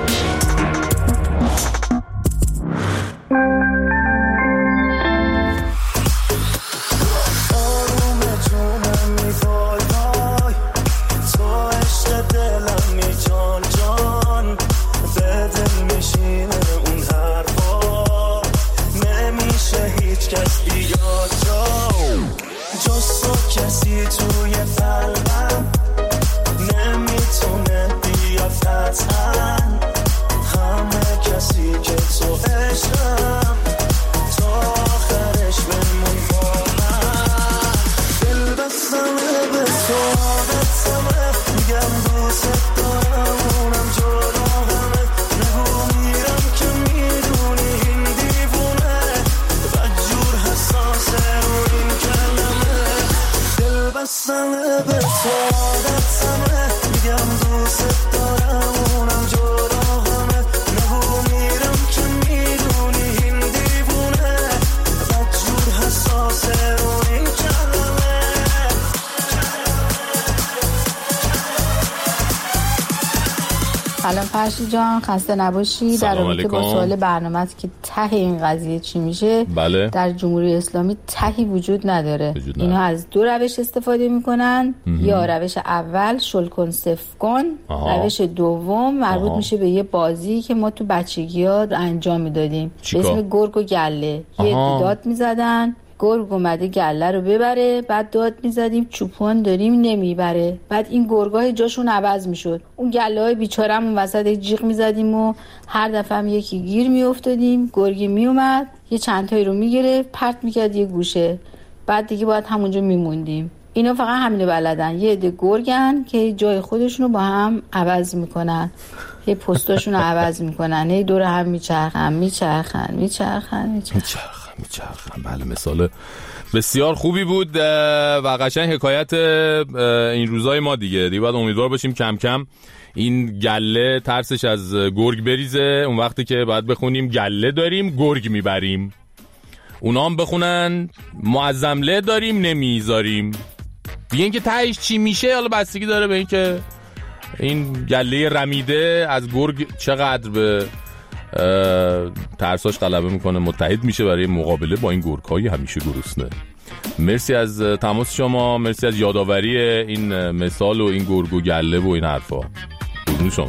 سلام فرشید جان، خسته نباشی. در رابطه با سوال برنامه‌ات که ته این قضیه چی میشه، بله. در جمهوری اسلامی تهی وجود نداره. اینا از دو روش استفاده میکنن. یا روش اول شل کن صفر کن، روش دوم مربوط میشه به یه بازی که ما تو بچگی‌ها انجام میدادیم به اسم گرگ و گله. یه داد میزدن، گرگ اومده گله رو ببره، بعد داد میزدیم چوپان داریم نمیبره، بعد این گرگای جاشون عوض میشد، اون گله های بیچاره‌مون وسط جیغ میزدیم و هر دفعه هم یکی گیر میافتادیم، گرگی میومد یه چند تایی رو میگیره پرت میکرد یه گوشه، بعد دیگه باید همونجا میموندیم. اینا فقط همینو بلدن، یه عده گرگن که جای خودشونو با هم عوض میکنن، یه پستاشونو عوض میکنن، هی دور هم میچرخن. بله، مثال بسیار خوبی بود و قشنگ حکایت این روزای ما دیگه باید امیدوار باشیم کم کم این گله ترسش از گرگ بریزه. اون وقتی که باید بخونیم گله داریم گرگ میبریم، اونا هم بخونن معظمله داریم نمیذاریم دیگه. اینکه تهش چی میشه حالا بستگی داره به این که این گله رمیده از گرگ چقدر به ترساش غلبه میکنه، متحد میشه برای مقابله با این گرگ‌های همیشه گرسنه. مرسی از تماس شما، مرسی از یادآوری این مثال و این گرگ و گله و این حرفا. قربون شما.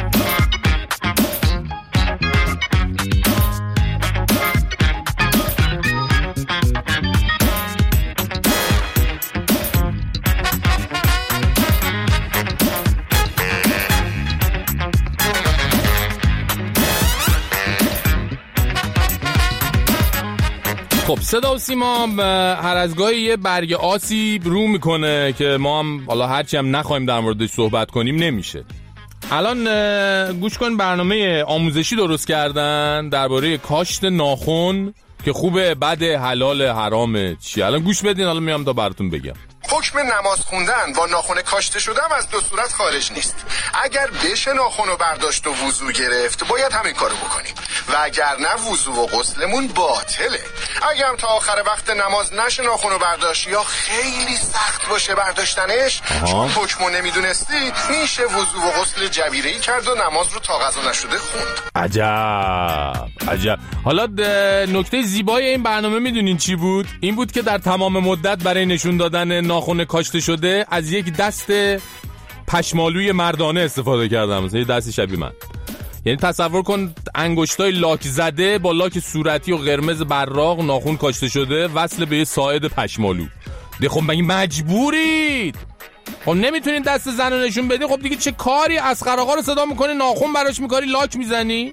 خب صدا و سیما هر از گاهی یه برگ آسیب رو میکنه که ما هم حالا هرچی هم نخواهیم در موردش صحبت کنیم نمیشه. الان گوش کن، برنامه آموزشی درست کردن درباره کاشت ناخن که خوبه بده حلال حرامه چی. الان گوش بدین، حالا میام تا براتون بگم. حکم نماز خوندن با ناخن کاشته شده هم از دو صورت خارج نیست. اگر بشه ناخن رو برداشت و وضو گرفت باید همین کارو بکنیم و اگر نه وضو و غسلمون باطله. اگر هم تا آخر وقت نماز نشه ناخن رو برداشت یا خیلی سخت باشه برداشتنش چون حکمو نمیدونستی میشه وضو و غسل جبیره‌ای کرد و نماز رو تا قضا نشده خوند. عجب. حالا نکته زیبای این برنامه میدونین چی بود؟ این بود که در تمام مدت برای نشون دادن ناخن کاشته شده از یک دست پشمالوی مردانه استفاده کردم، مثلا یه دستی شبیه من. یعنی تصور کن انگشتای لاک زده با لاک صورتی و قرمز براق ناخن کاشته شده وصل به یه ساعد پشمالو. خب مگه مجبورید؟ خب نمیتونین دست زن رو نشون بدی؟ خب دیگه چه کاری؟ اسقر آقا رو صدا میکنی ناخن براش میکاری لاک میزنی؟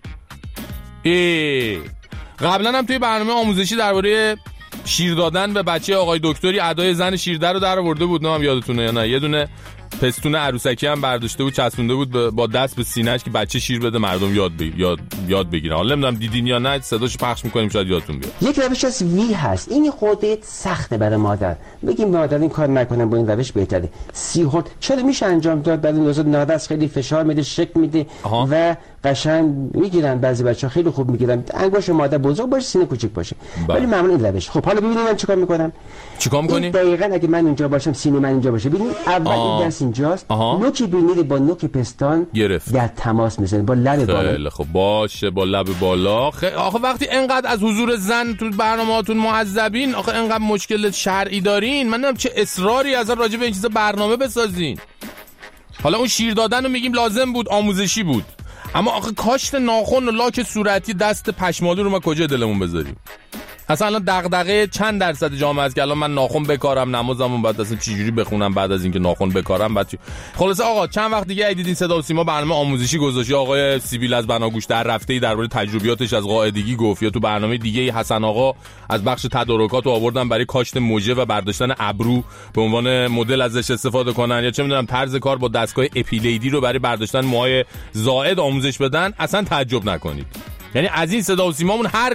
قبلا هم توی برنامه آموزشی درباره شیر دادن به بچه آقای دکتری ادای زن شیرده رو در آورده بود، نه هم یادتونه یا نه؟ یه دونه پستون عروسکی هم برداشته بود چسبونده بود با دست به سینه‌اش که بچه شیر بده مردم یاد بگیرن. حالا نمیدونم دیدین یا نه، صداش پخش می‌کنیم شاید یادتون بیاد. یک روش از وی هست، این خودت سخته برای مادر. بگیم مادر این کار نکنه، با این روش بهتره. 30 هرت چرا میشه انجام داد؟ بعد نوزاد نادرست خیلی فشار میده، شک میده و قشنگ میگیرن. بعضی بچه‌ها خیلی خوب میگیرن، انگشت مادر بزرگ باشه سینه کوچیک باشه. ولی معمولا این روش. خب حالا ببینید من چیکار میکنم. چیکار میکنی؟ دقیقاً اگه من اونجا باشم سینه من اینجا باشه، ببین اول این دست اینجاست، نوک بینی با نوک پستان گرفت در تماس میزنه با لب بالا. خیلی خب باشه، با لب بالا. آخه وقتی انقدر از حضور زن تو برنامه‌هاتون معذبین، آخه انقدر مشکل شرعی دارین، من نمیدونم چه اصراری از راجع به این چیزا برنامه بسازین. حالا اون شیر دادن رو میگیم لازم بود، آموزشی بود، اما آخه کاشت ناخن و لاک صورتی دست پشمالو رو ما کجا دلمون بذاریم؟ اصلا الان دغدغه چند درصد جامعه است که الان من ناخن بکارم، نمازمون بعد اصلا چجوری بخونم بعد از اینکه ناخن بکارم بعد چی؟ خلاص آقا چند وقت دیگه دیدین صدا و سیما برنامه آموزشی گذاشت، آقای سیبیل از بناگوش در رفته‌ای درباره تجربیاتش از قاعدگی گفت، یا تو برنامه دیگه حسن آقا از بخش تدارکات آوردن برای کاشت موجه و برداشتن ابرو به عنوان مدل ازش استفاده کنن، یا چه میدونم طرز کار با دستگاه اپیلیدی رو برای برداشتن موهای زائد آموزش بدن. اصلا تعجب نکنید، یعنی از این صدا و سیمامون هر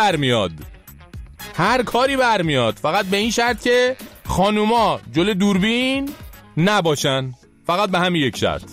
کاری برمیاد، فقط به این شرط که خانوما جلوی دوربین نباشن، فقط به همین یک شرط.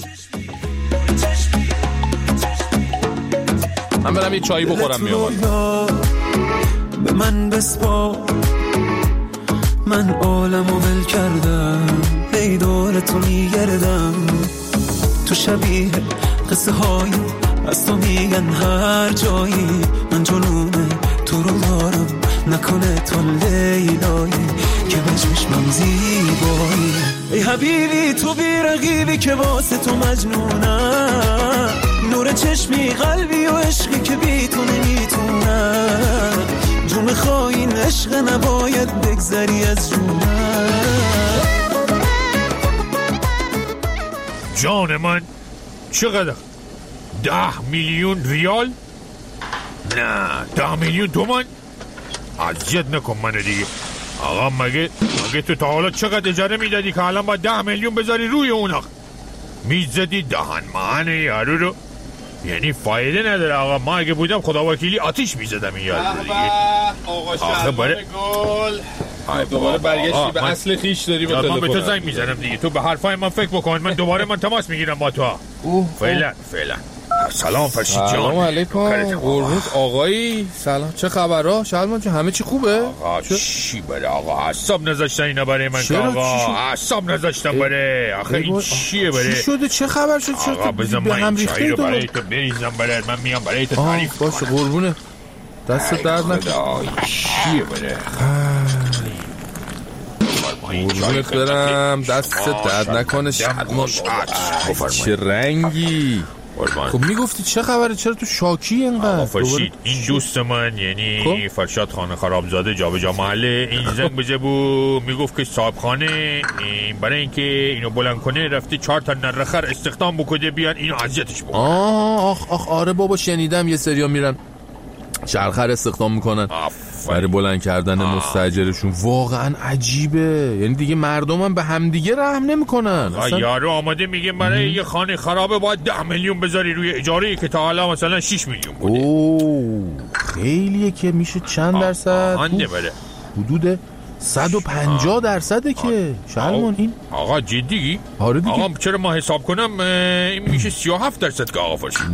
من برم یه چایی بخورم میام. به من بسپار، من عالمو ول کردم، هی دور تو میگردم، تو شبیه قصه های از تو میگن هر جایی، من جنونه تو رو دارم، نکنه تو لیلایی که بچشمم زیبایی. ای حبیبی تو بی رقیبی که واسه تو مجنونم، نور چشمی قلبی و عشقی که بی تو نمیتونم، جون خواهین عشق نباید بگذری از جونم. جان من چقدر؟ 10 میلیون ریال؟ نه 10 میلیون تومان؟ اذیت نکن منو دیگه. آقا مگه تو تا حالا چقدر اجاره میدادی که الان با 10 میلیون بذاری روی اونا؟ میزدی دهن مهن یارو رو، یعنی فایده نداره. آقا ما اگه بودم خدا وکیلی آتیش میزدم این یارو رو دیگه. آقا شهرمان گل دوباره برگشتی به اصل خیش داری به تلفن. من به تو زنگ میزنم دیگه، تو به حرفای من فکر بکن، من دوباره تماس میگیرم با تو. فعلا سلام فرشید جان. سلام علیکم. قربونت آقایی. سلام، چه خبرها شلمان جان؟ همه چی خوبه؟ آقا چی بره آقا؟ حساب نذاشتن اینا برای من آقا، حساب نذاشتن بره. آخه این چیه بره؟ چی شده؟ چه خبر شد؟ آقا بذار من چایی رو برای تو بریزم بره، من میام برای تو تعریف باشه قربونه دست درد نکنه. چیه بره؟ قربونت برم دست درد نکنه. شلمان چه رنگی؟ خب میگفتی چه خبره؟ چرا تو شاکی اینقدر؟ فرشید این دوست من یعنی فرشاد خانه خرابزاده جابجا محله این زنگ بزه بود، میگفت که صاحب خانه برای اینکه اینو بلند کنه رفته 4 تا نرخر استخدام بکنه بیان اینو اذیتش بکنه. آخ آره بابا شنیدم یه سریا میرن شرخر استخدام میکنن برای بلند کردن مستاجرشون. واقعا عجیبه، یعنی دیگه مردم هم به همدیگه رحم نمیکنن. یارو آماده میگه برای یه خانه خرابه باید 10 میلیون بذاری روی اجاره که تا حالا مثلا 6 میلیون بوده. خیلیه که میشه چند درصد؟ آنده بره حدود 150% که شلمان این آقا جدی؟ آره دیگه. آقا چرا ما حساب کنم این میشه 37% که آقا فرشید.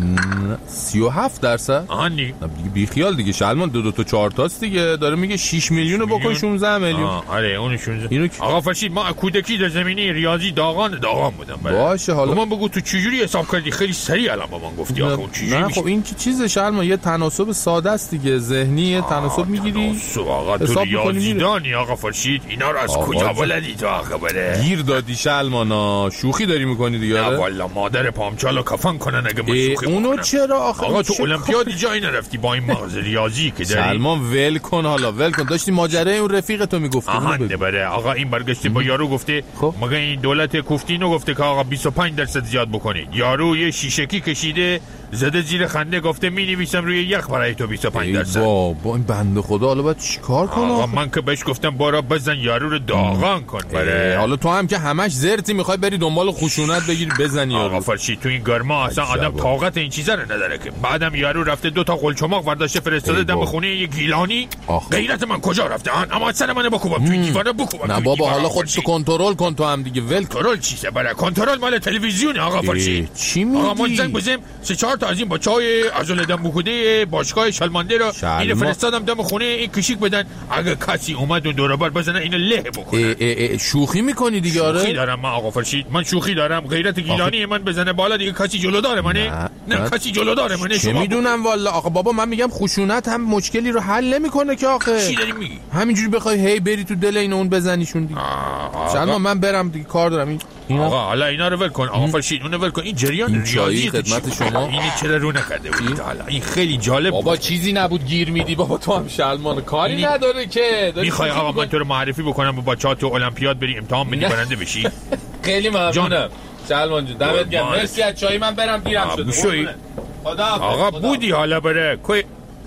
37%؟ آها دیگه بی خیال دیگه شلمان، 2 تا 4 تاست دیگه، داره میگه 6 میلیون بکن 16 میلیون. آره اون 16. آقا فرشید ما کودکی در زمینه ریاضی داغان بودم. باشه حالا من بگو تو چجوری حساب کردی؟ خیلی سریع الان با من گفتی آخه چجوری؟ نه خب این که چیزه شلمان، یه تناسب ساده است دیگه، ذهنی تناسب میگیری. آقا تو ریاضی دانی آقا فرشید، اینا رو از کجا بلدی تو آخه بره؟ گیر دادی شلمانا، شوخی داری میکنی دیگه. نه والا مادر پامچالو کفن کنن اگه ما شوخی اونو چرا آقا تو المپیادی جایی نرفتی با این مغز ریاضی که داری؟ سلمان ول کن حالا، ول کن. داشتی ماجرای اون رفیق تو میگفتی. آها بره آقا این برگشته با یارو گفته مگه این دولت کوفتینو گفته که آقا 25% زیاد بکنید. یارو یه شیشکی کشیده زده زیر خنده گفته می‌نویسم روی یخ برای تو 25%. با این بنده خدا حالا باید چیکار کنم؟ آقا من که بهش گفتم بارا بزن یارو رو داغان کن بره. حالا تو هم که همش زرتی میخوای بری دنبال خشونت بگیری بزنی یارو. آقا فرشید تو این گرما اصلا آدم طاقت این چیزا رو نداره که. بعدم یارو رفته 2 تا قلچماق ورداشته فرستاده دم خونه یه گیلانی. غیرت من کجا رفته؟ اما سر منو بکوبم توی دیواره بکوبم. نه بابا حالا خودتو کنترل کن تو هم دیگه. ول کنترل چیه برای کنترل مال تلویزیون آقا فرشید. چی میگی؟ آقا ما زنگ بزنیم 3-4 تا از این با چای عجله دم بوده باشگاه شلمانده رو اینو فرستادم دم خونه این کشیک بدن. اگه کسی اومد اون دور بر بزنه اینو له بکنه. شوخی میکنی دیگه؟ آره شوخی دارم من آقا فرشید، من شوخی دارم. غیرت گیلانی من بزنه بالا دیگه کسی جلو داره منه؟ نه کسی جلو داره منه. چه میدونم والا آقا بابا، من میگم خشونت هم مشکلی رو حل نمیکنه که آخه. چی داری میگی؟ همینجوری بخوای هی بری تو دل این اون بزنیشون دیگه. شلمان من برم دیگه کار دارم. آقا حالا اینا رو ول کن آقا فرشید، اونو ول کن. این جریان ریاضی خدمت شما اینی چرا رو نکرده بود حالا؟ این خیلی جالب بابا بود. چیزی نبود گیر میدی بابا، تو هم شلمان کاری نداره که. میخوای آقا من تو رو معرفی بکنم با بچه‌ها تو المپیاد بری امتحان بدی برنده بشی؟ خیلی ممنونم شلمان جون، دمت گرم. مرسی از چای من برم دیرم شده. خدا آقا بودی حالا بره کوی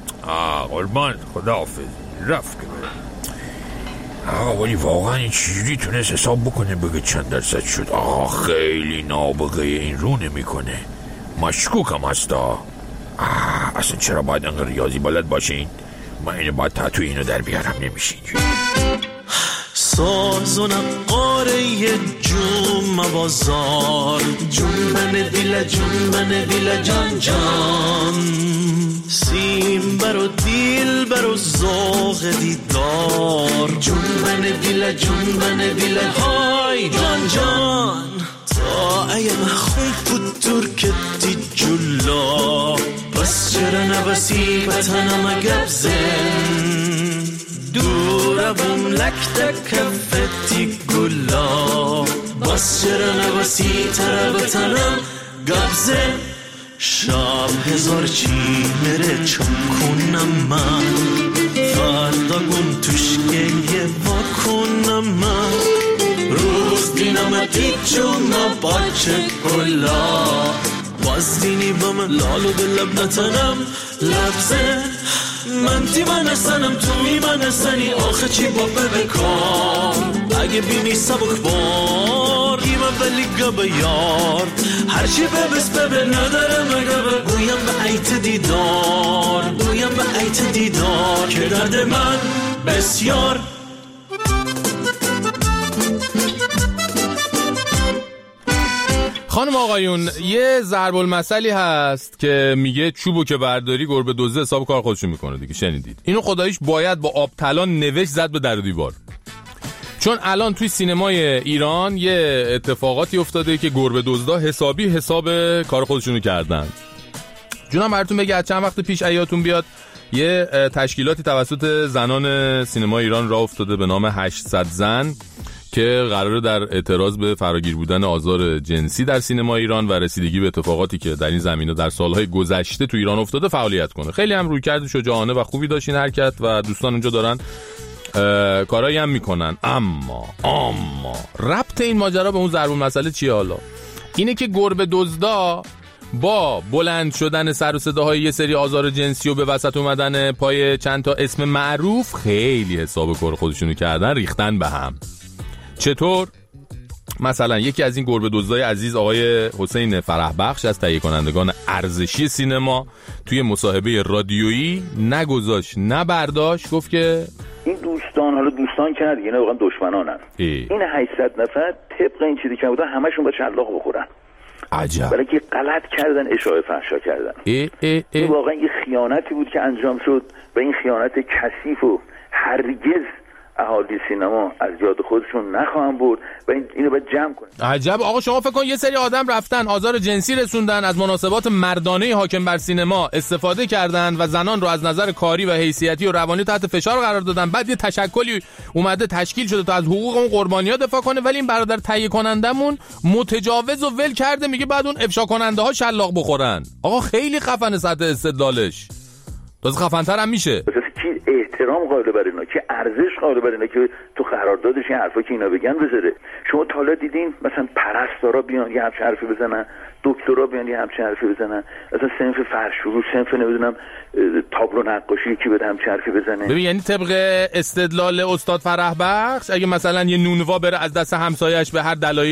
قربان خداحافظ رفت که بره. آقا ولی واقعا این چجوری تونست حساب بکنه بگه چند درصد شد؟ آقا خیلی نابغه این رو نمیکنه، مشکوکم هستا. اصلا چرا باید انقدر ریاضی بلد باشین؟ من اینو باید تاتو اینو در بیارم نمیشه اینجوری. ساز و نقاره جون بازار جنبن دیل جان جان سیم برو دیل برو زوغ دیدار جنبن دیل های جان جان تا ای مخون بود ترکتی جلا بس چرا نبسی بطنم گبزن دورم لکت کفتی گلا بس چرا نبسی تر بطنم گبزن شب هزار چی میره چکنم من فردا گم توش گلیه واکنم من روز دینامتی چون باچه گلا باز دینی با من لالو به لب نتنم لبزه من تی من هستنم تو می من هستنی آخه چی با بکار اگه بینی سبک بار گیمه ولی گبه یار هرچی ببس ببه نداره مگه بگویم به عیت دیدار که درد من بسیار. خانم آقایون یه ضرب المثلی هست که میگه چوبو که برداری گربه دزده حساب کار خودشون میکنه دیگه، شنیدید؟ اینو خداییش باید با آب طلان نوشت زد به در و دیوار، چون الان توی سینمای ایران یه اتفاقاتی افتاده که گربه دزدا حساب کار خودشونو کردن. جونم براتون بگه چند وقت پیش ایاتون بیاد یه تشکیلاتی توسط زنان سینما ایران راه افتاده به نام 800 زن که قراره در اعتراض به فراگیر بودن آزار جنسی در سینما ایران و رسیدگی به اتفاقاتی که در این زمینه در سالهای گذشته تو ایران افتاده فعالیت کنه. خیلی هم رویکرد شجاعانه و خوبی داشت این حرکت و دوستان اونجا دارن کارایی هم میکنن. اما ربط این ماجرا به اون ضرب المثل چیه؟ حالا اینه که گربه دزدا با بلند شدن سر و صداهای یه سری آزار جنسی و به وسط اومدن پای چند تا اسم معروف خیلی حساب کار خودشونو کردن، ریختن به هم. چطور؟ مثلا یکی از این گربه دزدای عزیز آقای حسین فرحبخش از تهیه کنندگان ارزشی سینما توی مصاحبه رادیویی نگذاشت نه برداشت، گفت که این دوست حالا دوستان که نه دیگه، نه واقعا دشمنانن. این 800 نفر طبق این چیزی که بودن همشون با شلاق بخورن. عجب. برای که غلط کردن، اشاعه فحشا کردن. این واقعا یه خیانتی بود که انجام شد و این خیانت کثیف و هرگز اهالی سینما از یاد خودشون نخواهم برد و اینو باید جمع کنیم. عجب. آقا شما فکر کن یه سری آدم رفتن آزار جنسی رسوندن، از مناسبات مردانه حاکم بر سینما استفاده کردن و زنان رو از نظر کاری و حیثیتی و روانی تحت فشار قرار دادن. بعد یه تشکلی اومده تشکیل شده تا از حقوق اون قربانی‌ها دفاع کنه، ولی این برادر تهیه کنندمون متجاوز و ول کرده، میگه بعد اون افشا کننده ها شلاق بخورن. آقا خیلی خفن سطح استدلالش. باز خفن‌تر هم میشه. احترام قائل بر اینا، که ارزش قائل بر اینا، که تو قراردادش این حرفا که اینا بگن بذاره. شما تا حالا دیدین مثلا پرستارا بیان یه همچین حرفی بزنن، دکترا بیان یه همچین حرفی بزنن، مثلا صنف فرش‌فروش، صنف نمیدونم تابلو نقاشی یکی بده همچین حرفی بزنه؟ ببین یعنی طبق استدلال استاد فرح بخش اگه مثلا یه نونوا بره از دست همسایه‌اش به هر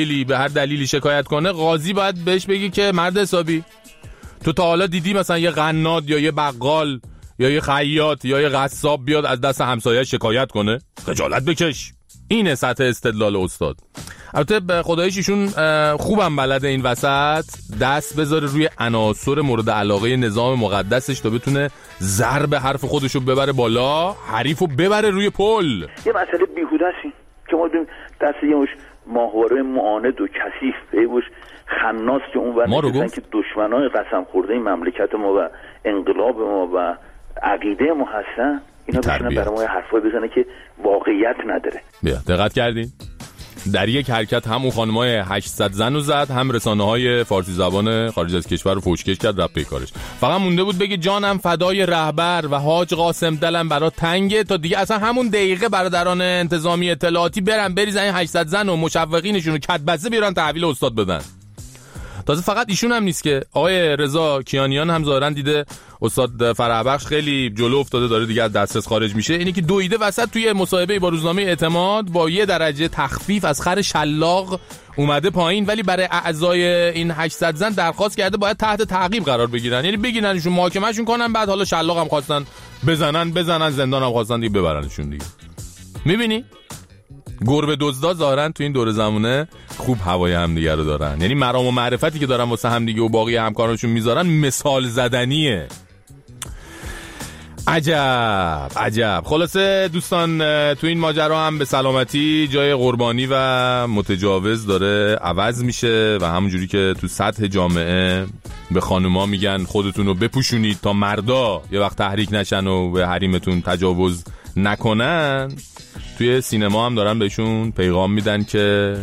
دلیلی شکایت کنه، قاضی باید بهش بگی که مرد حسابی تو تا حالا دیدی مثلا یه قناد یا یه بقال یا یه خیاط یا یه قصاب بیاد از دست همسایه شکایت کنه؟ خجالت بکش. اینه سطح استدلال استاد. البته به خداییش ایشون خوبم بلده این وسط دست بذاره روی عناصر مورد علاقه نظام مقدسش تا بتونه ضرب حرف خودشو ببره بالا، حریفو ببره روی پل. یه مسئله بیهوده است که ما دست یه مش ماهواره معاند و کثیف پیوش خناس که اون ور که دشمنای قسم خورده این مملکت ما و انقلاب ما و عقیده ما هستن، اینا بشنن برای ما حرفای بزنه که واقعیت نداره. بیا دقت کردین؟ در یک حرکت هم اون خانمای 800 زن رو زد، هم رسانه‌های فارسی زبان خارج از کشور رو فوشکش کرد، رفت پیکارش. فقط مونده بود بگه جانم فدای رهبر و حاج قاسم، دلم برا تنگه، تا دیگه اصلا همون دقیقه برادران انتظامی اطلاعاتی برن بریزن این 800 زن و مشوقینشون رو کدبسته بیارن تحویل استاد بدن. تازه فقط ایشون هم نیست که آقای رضا کیانیان هم ظاهرا دیده استاد فرحبخش خیلی جلو افتاده، داره دیگه از دسترس خارج میشه. اینی که دویده وسط توی مصاحبه با روزنامه اعتماد با یه درجه تخفیف از خر شلاق اومده پایین، ولی برای اعضای این 800 زن درخواست کرده باید تحت تعقیب قرار بگیرن، یعنی بگیرنشون محاکمهشون کنن، بعد حالا شلاق هم خواستن بزنن زندان هم خواستن دیگه ببرنشون دیگه. میبینی گربه دزدا ظاهرن تو این دور زمونه خوب هوای همدیگه رو دارن، یعنی مرام و معرفتی که دارن واسه همدیگه و باقی همکارانشون میذارن مثال زدنیه. عجب. خلاصه دوستان تو این ماجرا هم به سلامتی جای قربانی و متجاوز داره عوض میشه و همونجوری که تو سطح جامعه به خانوما میگن خودتون رو بپوشونید تا مردا یه وقت تحریک نشن و به حریمتون تجاوز نکنن، توی سینما هم دارن بهشون پیغام میدن که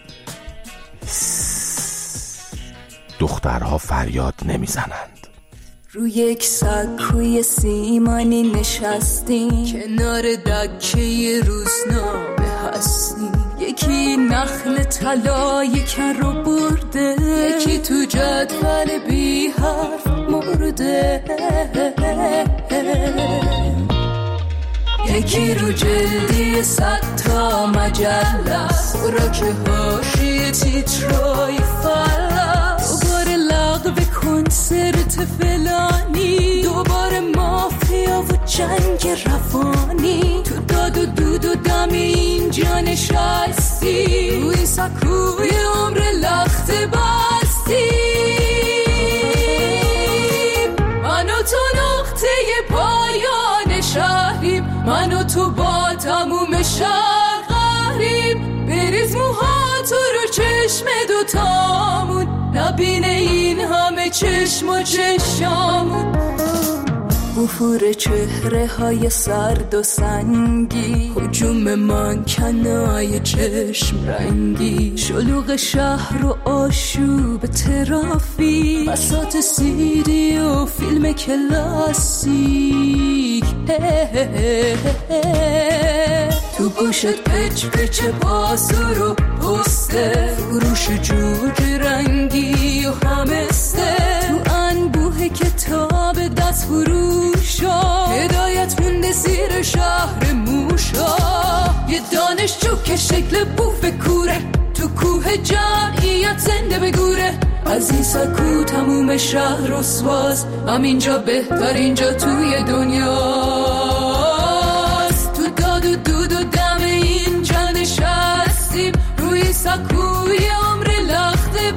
دخترها فریاد نمیزنند. روی یک سکوی سیمانی نشستیم، کنار دکه روزنامه هستیم، یکی نخل طلای کر رو برده، یکی تو جدول بی حرف مرده، یکی رو جلدی 100 تا مجله، خوراک حاشیه تیترای فلس، دوباره لغو کنسرت فلانی، دوباره مافیا و جنگ روانی، تو داد و دود و دم اینجا نشستی، روی سکوی عمر لخت بستی، من و تو نقطه پایان شهریم، من و تو با تموم شهر قهریم، بریز موها تو رو چشم دوتامون، نبینه این همه چشم و چشامون، گفور چهره های سرد و سنگی، هجوم منکنای چشم رنگی، شلوغ شهر و آشوب ترافیک، بساط سیدی و فیلم کلاسیک، تو گوشت پچ پچ بازار و پسته، فروش جوجه رنگی و همسته، تو انبوه کتاب دست فروشا، هدایت مونده زیر شهر موشا، یه دانشجو که شکل بوف کوره، تو کوه جمعیت زنده بگوره، از این سکو تموم شهر رسواست، همینجا بهتر اینجا توی دنیاست، تو داد و دود و هستیم روی سکوی عمر لخته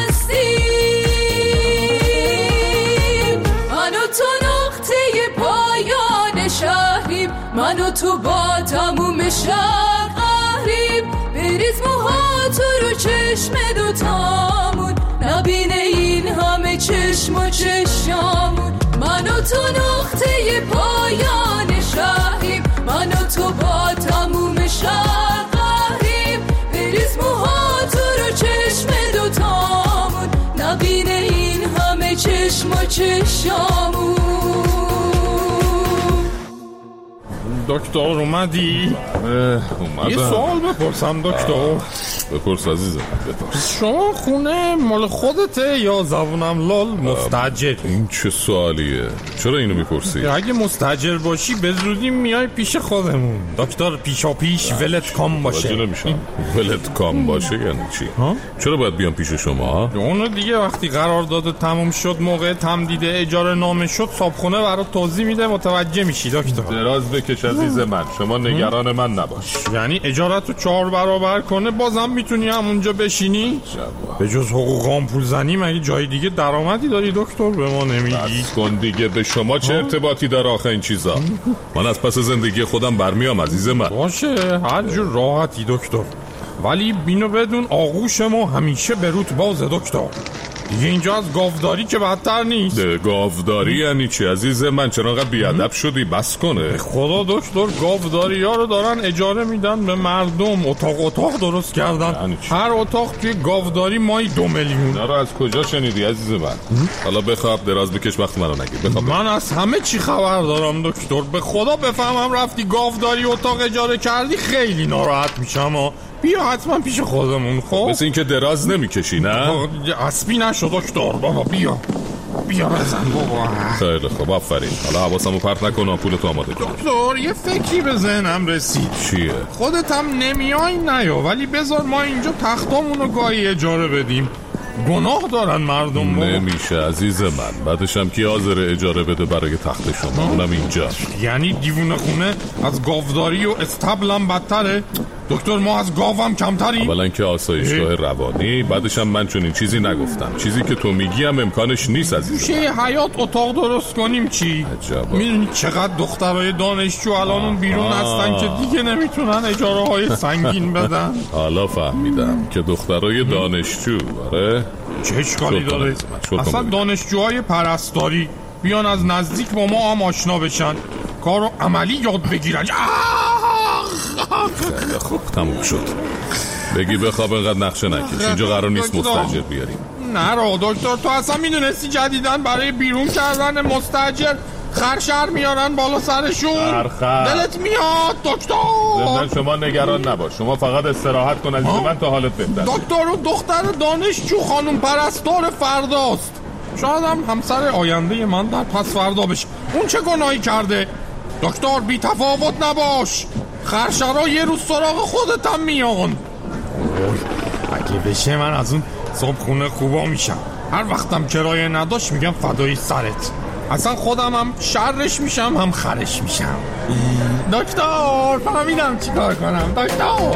بستیم. من و تو نقطه پایان شهریم، من و تو با تموم شهر قهریم. بریز موها تو رو چشم دوتامون، نبینه این همه چشم و چشمامون. من و تو نقطه پایان شهریم، من و تو با تموم شهر قهریم. بریز موها تو رو چشم دوتامون، نبینه این همه چشم و چشمامون. دکتر اومدی؟ اومدم. یه سوال بپرسم دکتر. بپرس عزیزم بپرس. شما خونه مال خودته یا زبونم لال مستاجر؟ این چه سوالیه؟ چرا اینو میپرسی؟ اگه مستاجر باشی به زودی میای پیش خودمون. دکتر پیشا پیش ولت کام باشه. نمیشم ولت کام باشه یعنی چی؟ چرا باید بیام پیش شما؟ اونو دیگه وقتی قرارداد تموم شد، موقع تمدید اجاره نامه شد، صابخونه برات توضیح میده، متوجه میشی دکتر. دراز بکش عزیز من، شما نگران من نباش. یعنی اجارتو 4 برابر کنه بازم میتونی همونجا بشینی؟ به جز حقوقام پول زنی مگه جای دیگه درآمدی داری دکتر؟ به ما نمیگی؟ بس کن دیگه، به شما چه ارتباطی داره آخه این چیزا؟ من از پس زندگی خودم برمیام عزیز من. باشه هر جور راحتی دکتر، ولی بینو بدون آغوش ما همیشه به روت بازه دکتر. دیگه اینجا از گاوداری که بدتر نیست. گاوداری یعنی چی عزیز من؟ چرا انقدر بیادب شدی؟ بس کنه خدا دکتر، گاوداری ها رو دارن اجاره میدن به مردم، اتاق درست کردن. یعنی هر اتاق توی گاوداری مایی 2 میلیون. اینا رو از کجا شنیدی عزیز من؟ حالا بخواب دراز بکش، وقت منو نگیر. من از همه چی خبر دارم دکتر. به خدا بفهمم رفتی گاوداری اتاق اجاره کردی خیلی ناراحت میشم. بیا حتما پیش خودمون. خب مثل این که دراز نمیکشی نه؟ اسبی نشو دکتر. بابا بیا بزن بابا. خیلی خوب آفرین. حالا حواسمو پرت نکن، پولتو آماده کن. دکتر یه فکری به ذهنم رسید. چیه؟ خودت هم نمیای نیا، ولی بذار ما اینجا تختامونو گاهی اجاره بدیم. گناه دارن مردم. نمیشه عزیز من، بعدشم کی حاضر اجاره بده برای تخت شما؟ اونم اینجا. یعنی دیوونه خونه از گاوداری و استبلم بدتره؟ دکتر ما از گاوم کمتریم؟ اولا که آسایشگاه روانی، بعدشم من چون این چیزی نگفتم. چیزی که تو میگی هم امکانش نیست عزیز. میشه حیات اتاق درست کنیم چی؟ عجبا. میدونی چقدر دخترای دانشجو الان بیرون هستن که دیگه نمیتونن اجاره های سنگین بدن. حالا فهمیدم که دخترای دانشجو. آره چه اشکالی داره؟ اصلا دانشجوهای پرستاری بیان از نزدیک با ما هم آشنا بشن، کارو عملی یاد بگیرن. خیلی خوب تموم شد. بگی بخواب اینقدر نقشه نکش، اینجا قرار نیست مستاجر بیاریم. نه را دکتر، تو اصلا میدونستی جدیدن برای بیرون کردن مستاجر خرشر میارن بالا سرشون؟ دلت میاد دکتر؟ زندان شما نگران نباش، شما فقط استراحت کن عزیز من تا حالت بهتر. دکتر و دختر دانشجو خانم پرستار فرداست. شاید هم همسر آینده من در پس فردا بشه. اون چه گناهی کرده؟ دکتر بی تفاوت نباش، خرشرها یه روز سراغ خودت هم میان. اگه بشه من از اون صبح خونه خوبا میشم. هر وقتم کرایه نداشت میگم فدای سرت. اصلا خودم هم شرش میشم هم خرش میشم. دکتر فهمیدم چی کار کنم. دکتر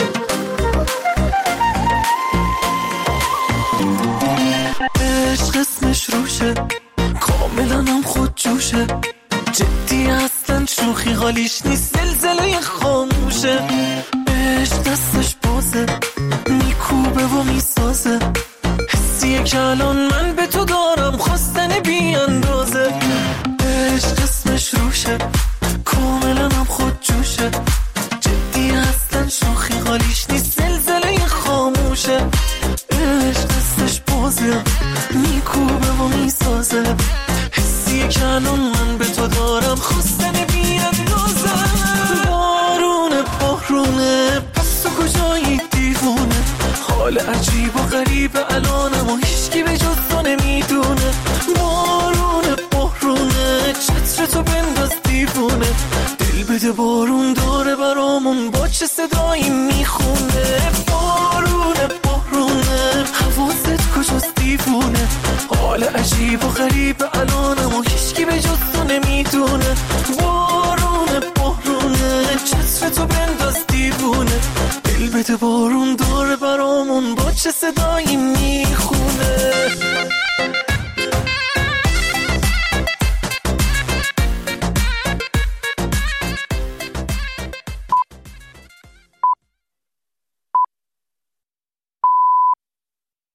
عشق اسمش روشه، کاملا هم خود جوشه، جدی اصلا شوخی حالیش نیست، زلزله خاموشه. عشق دستش بازه، میکوبه و میسازه، حسیه که الان من به تو دارم، خواستن بی اندازه. عشق اسمش روشه، کاملا هم خود جوشه، جدی اصلا شوخی حالیش نیست، زلزله خاموشه. عشق دستش بازه، میکوبه و میسازه، حسیه که الان من به تو دارم، خواستن بی اندازه. بارونه پس تو کجایی دیوونه، حال عجیب و غریب الانم و هیچکی به جز تو نمیدونه. بارونه چتر تو بنداز دیوونه، دل بده بارون داره برامون با چه صدایی میخونه. بارونه حواست کجاست دیوونه، حال عجیب و غریب الانم و هیچکی به جز تو نمیدونه. بارونه چتر تو بنداز دیوونه، دل بده بارون دور برامون با چه صدایی میخونه.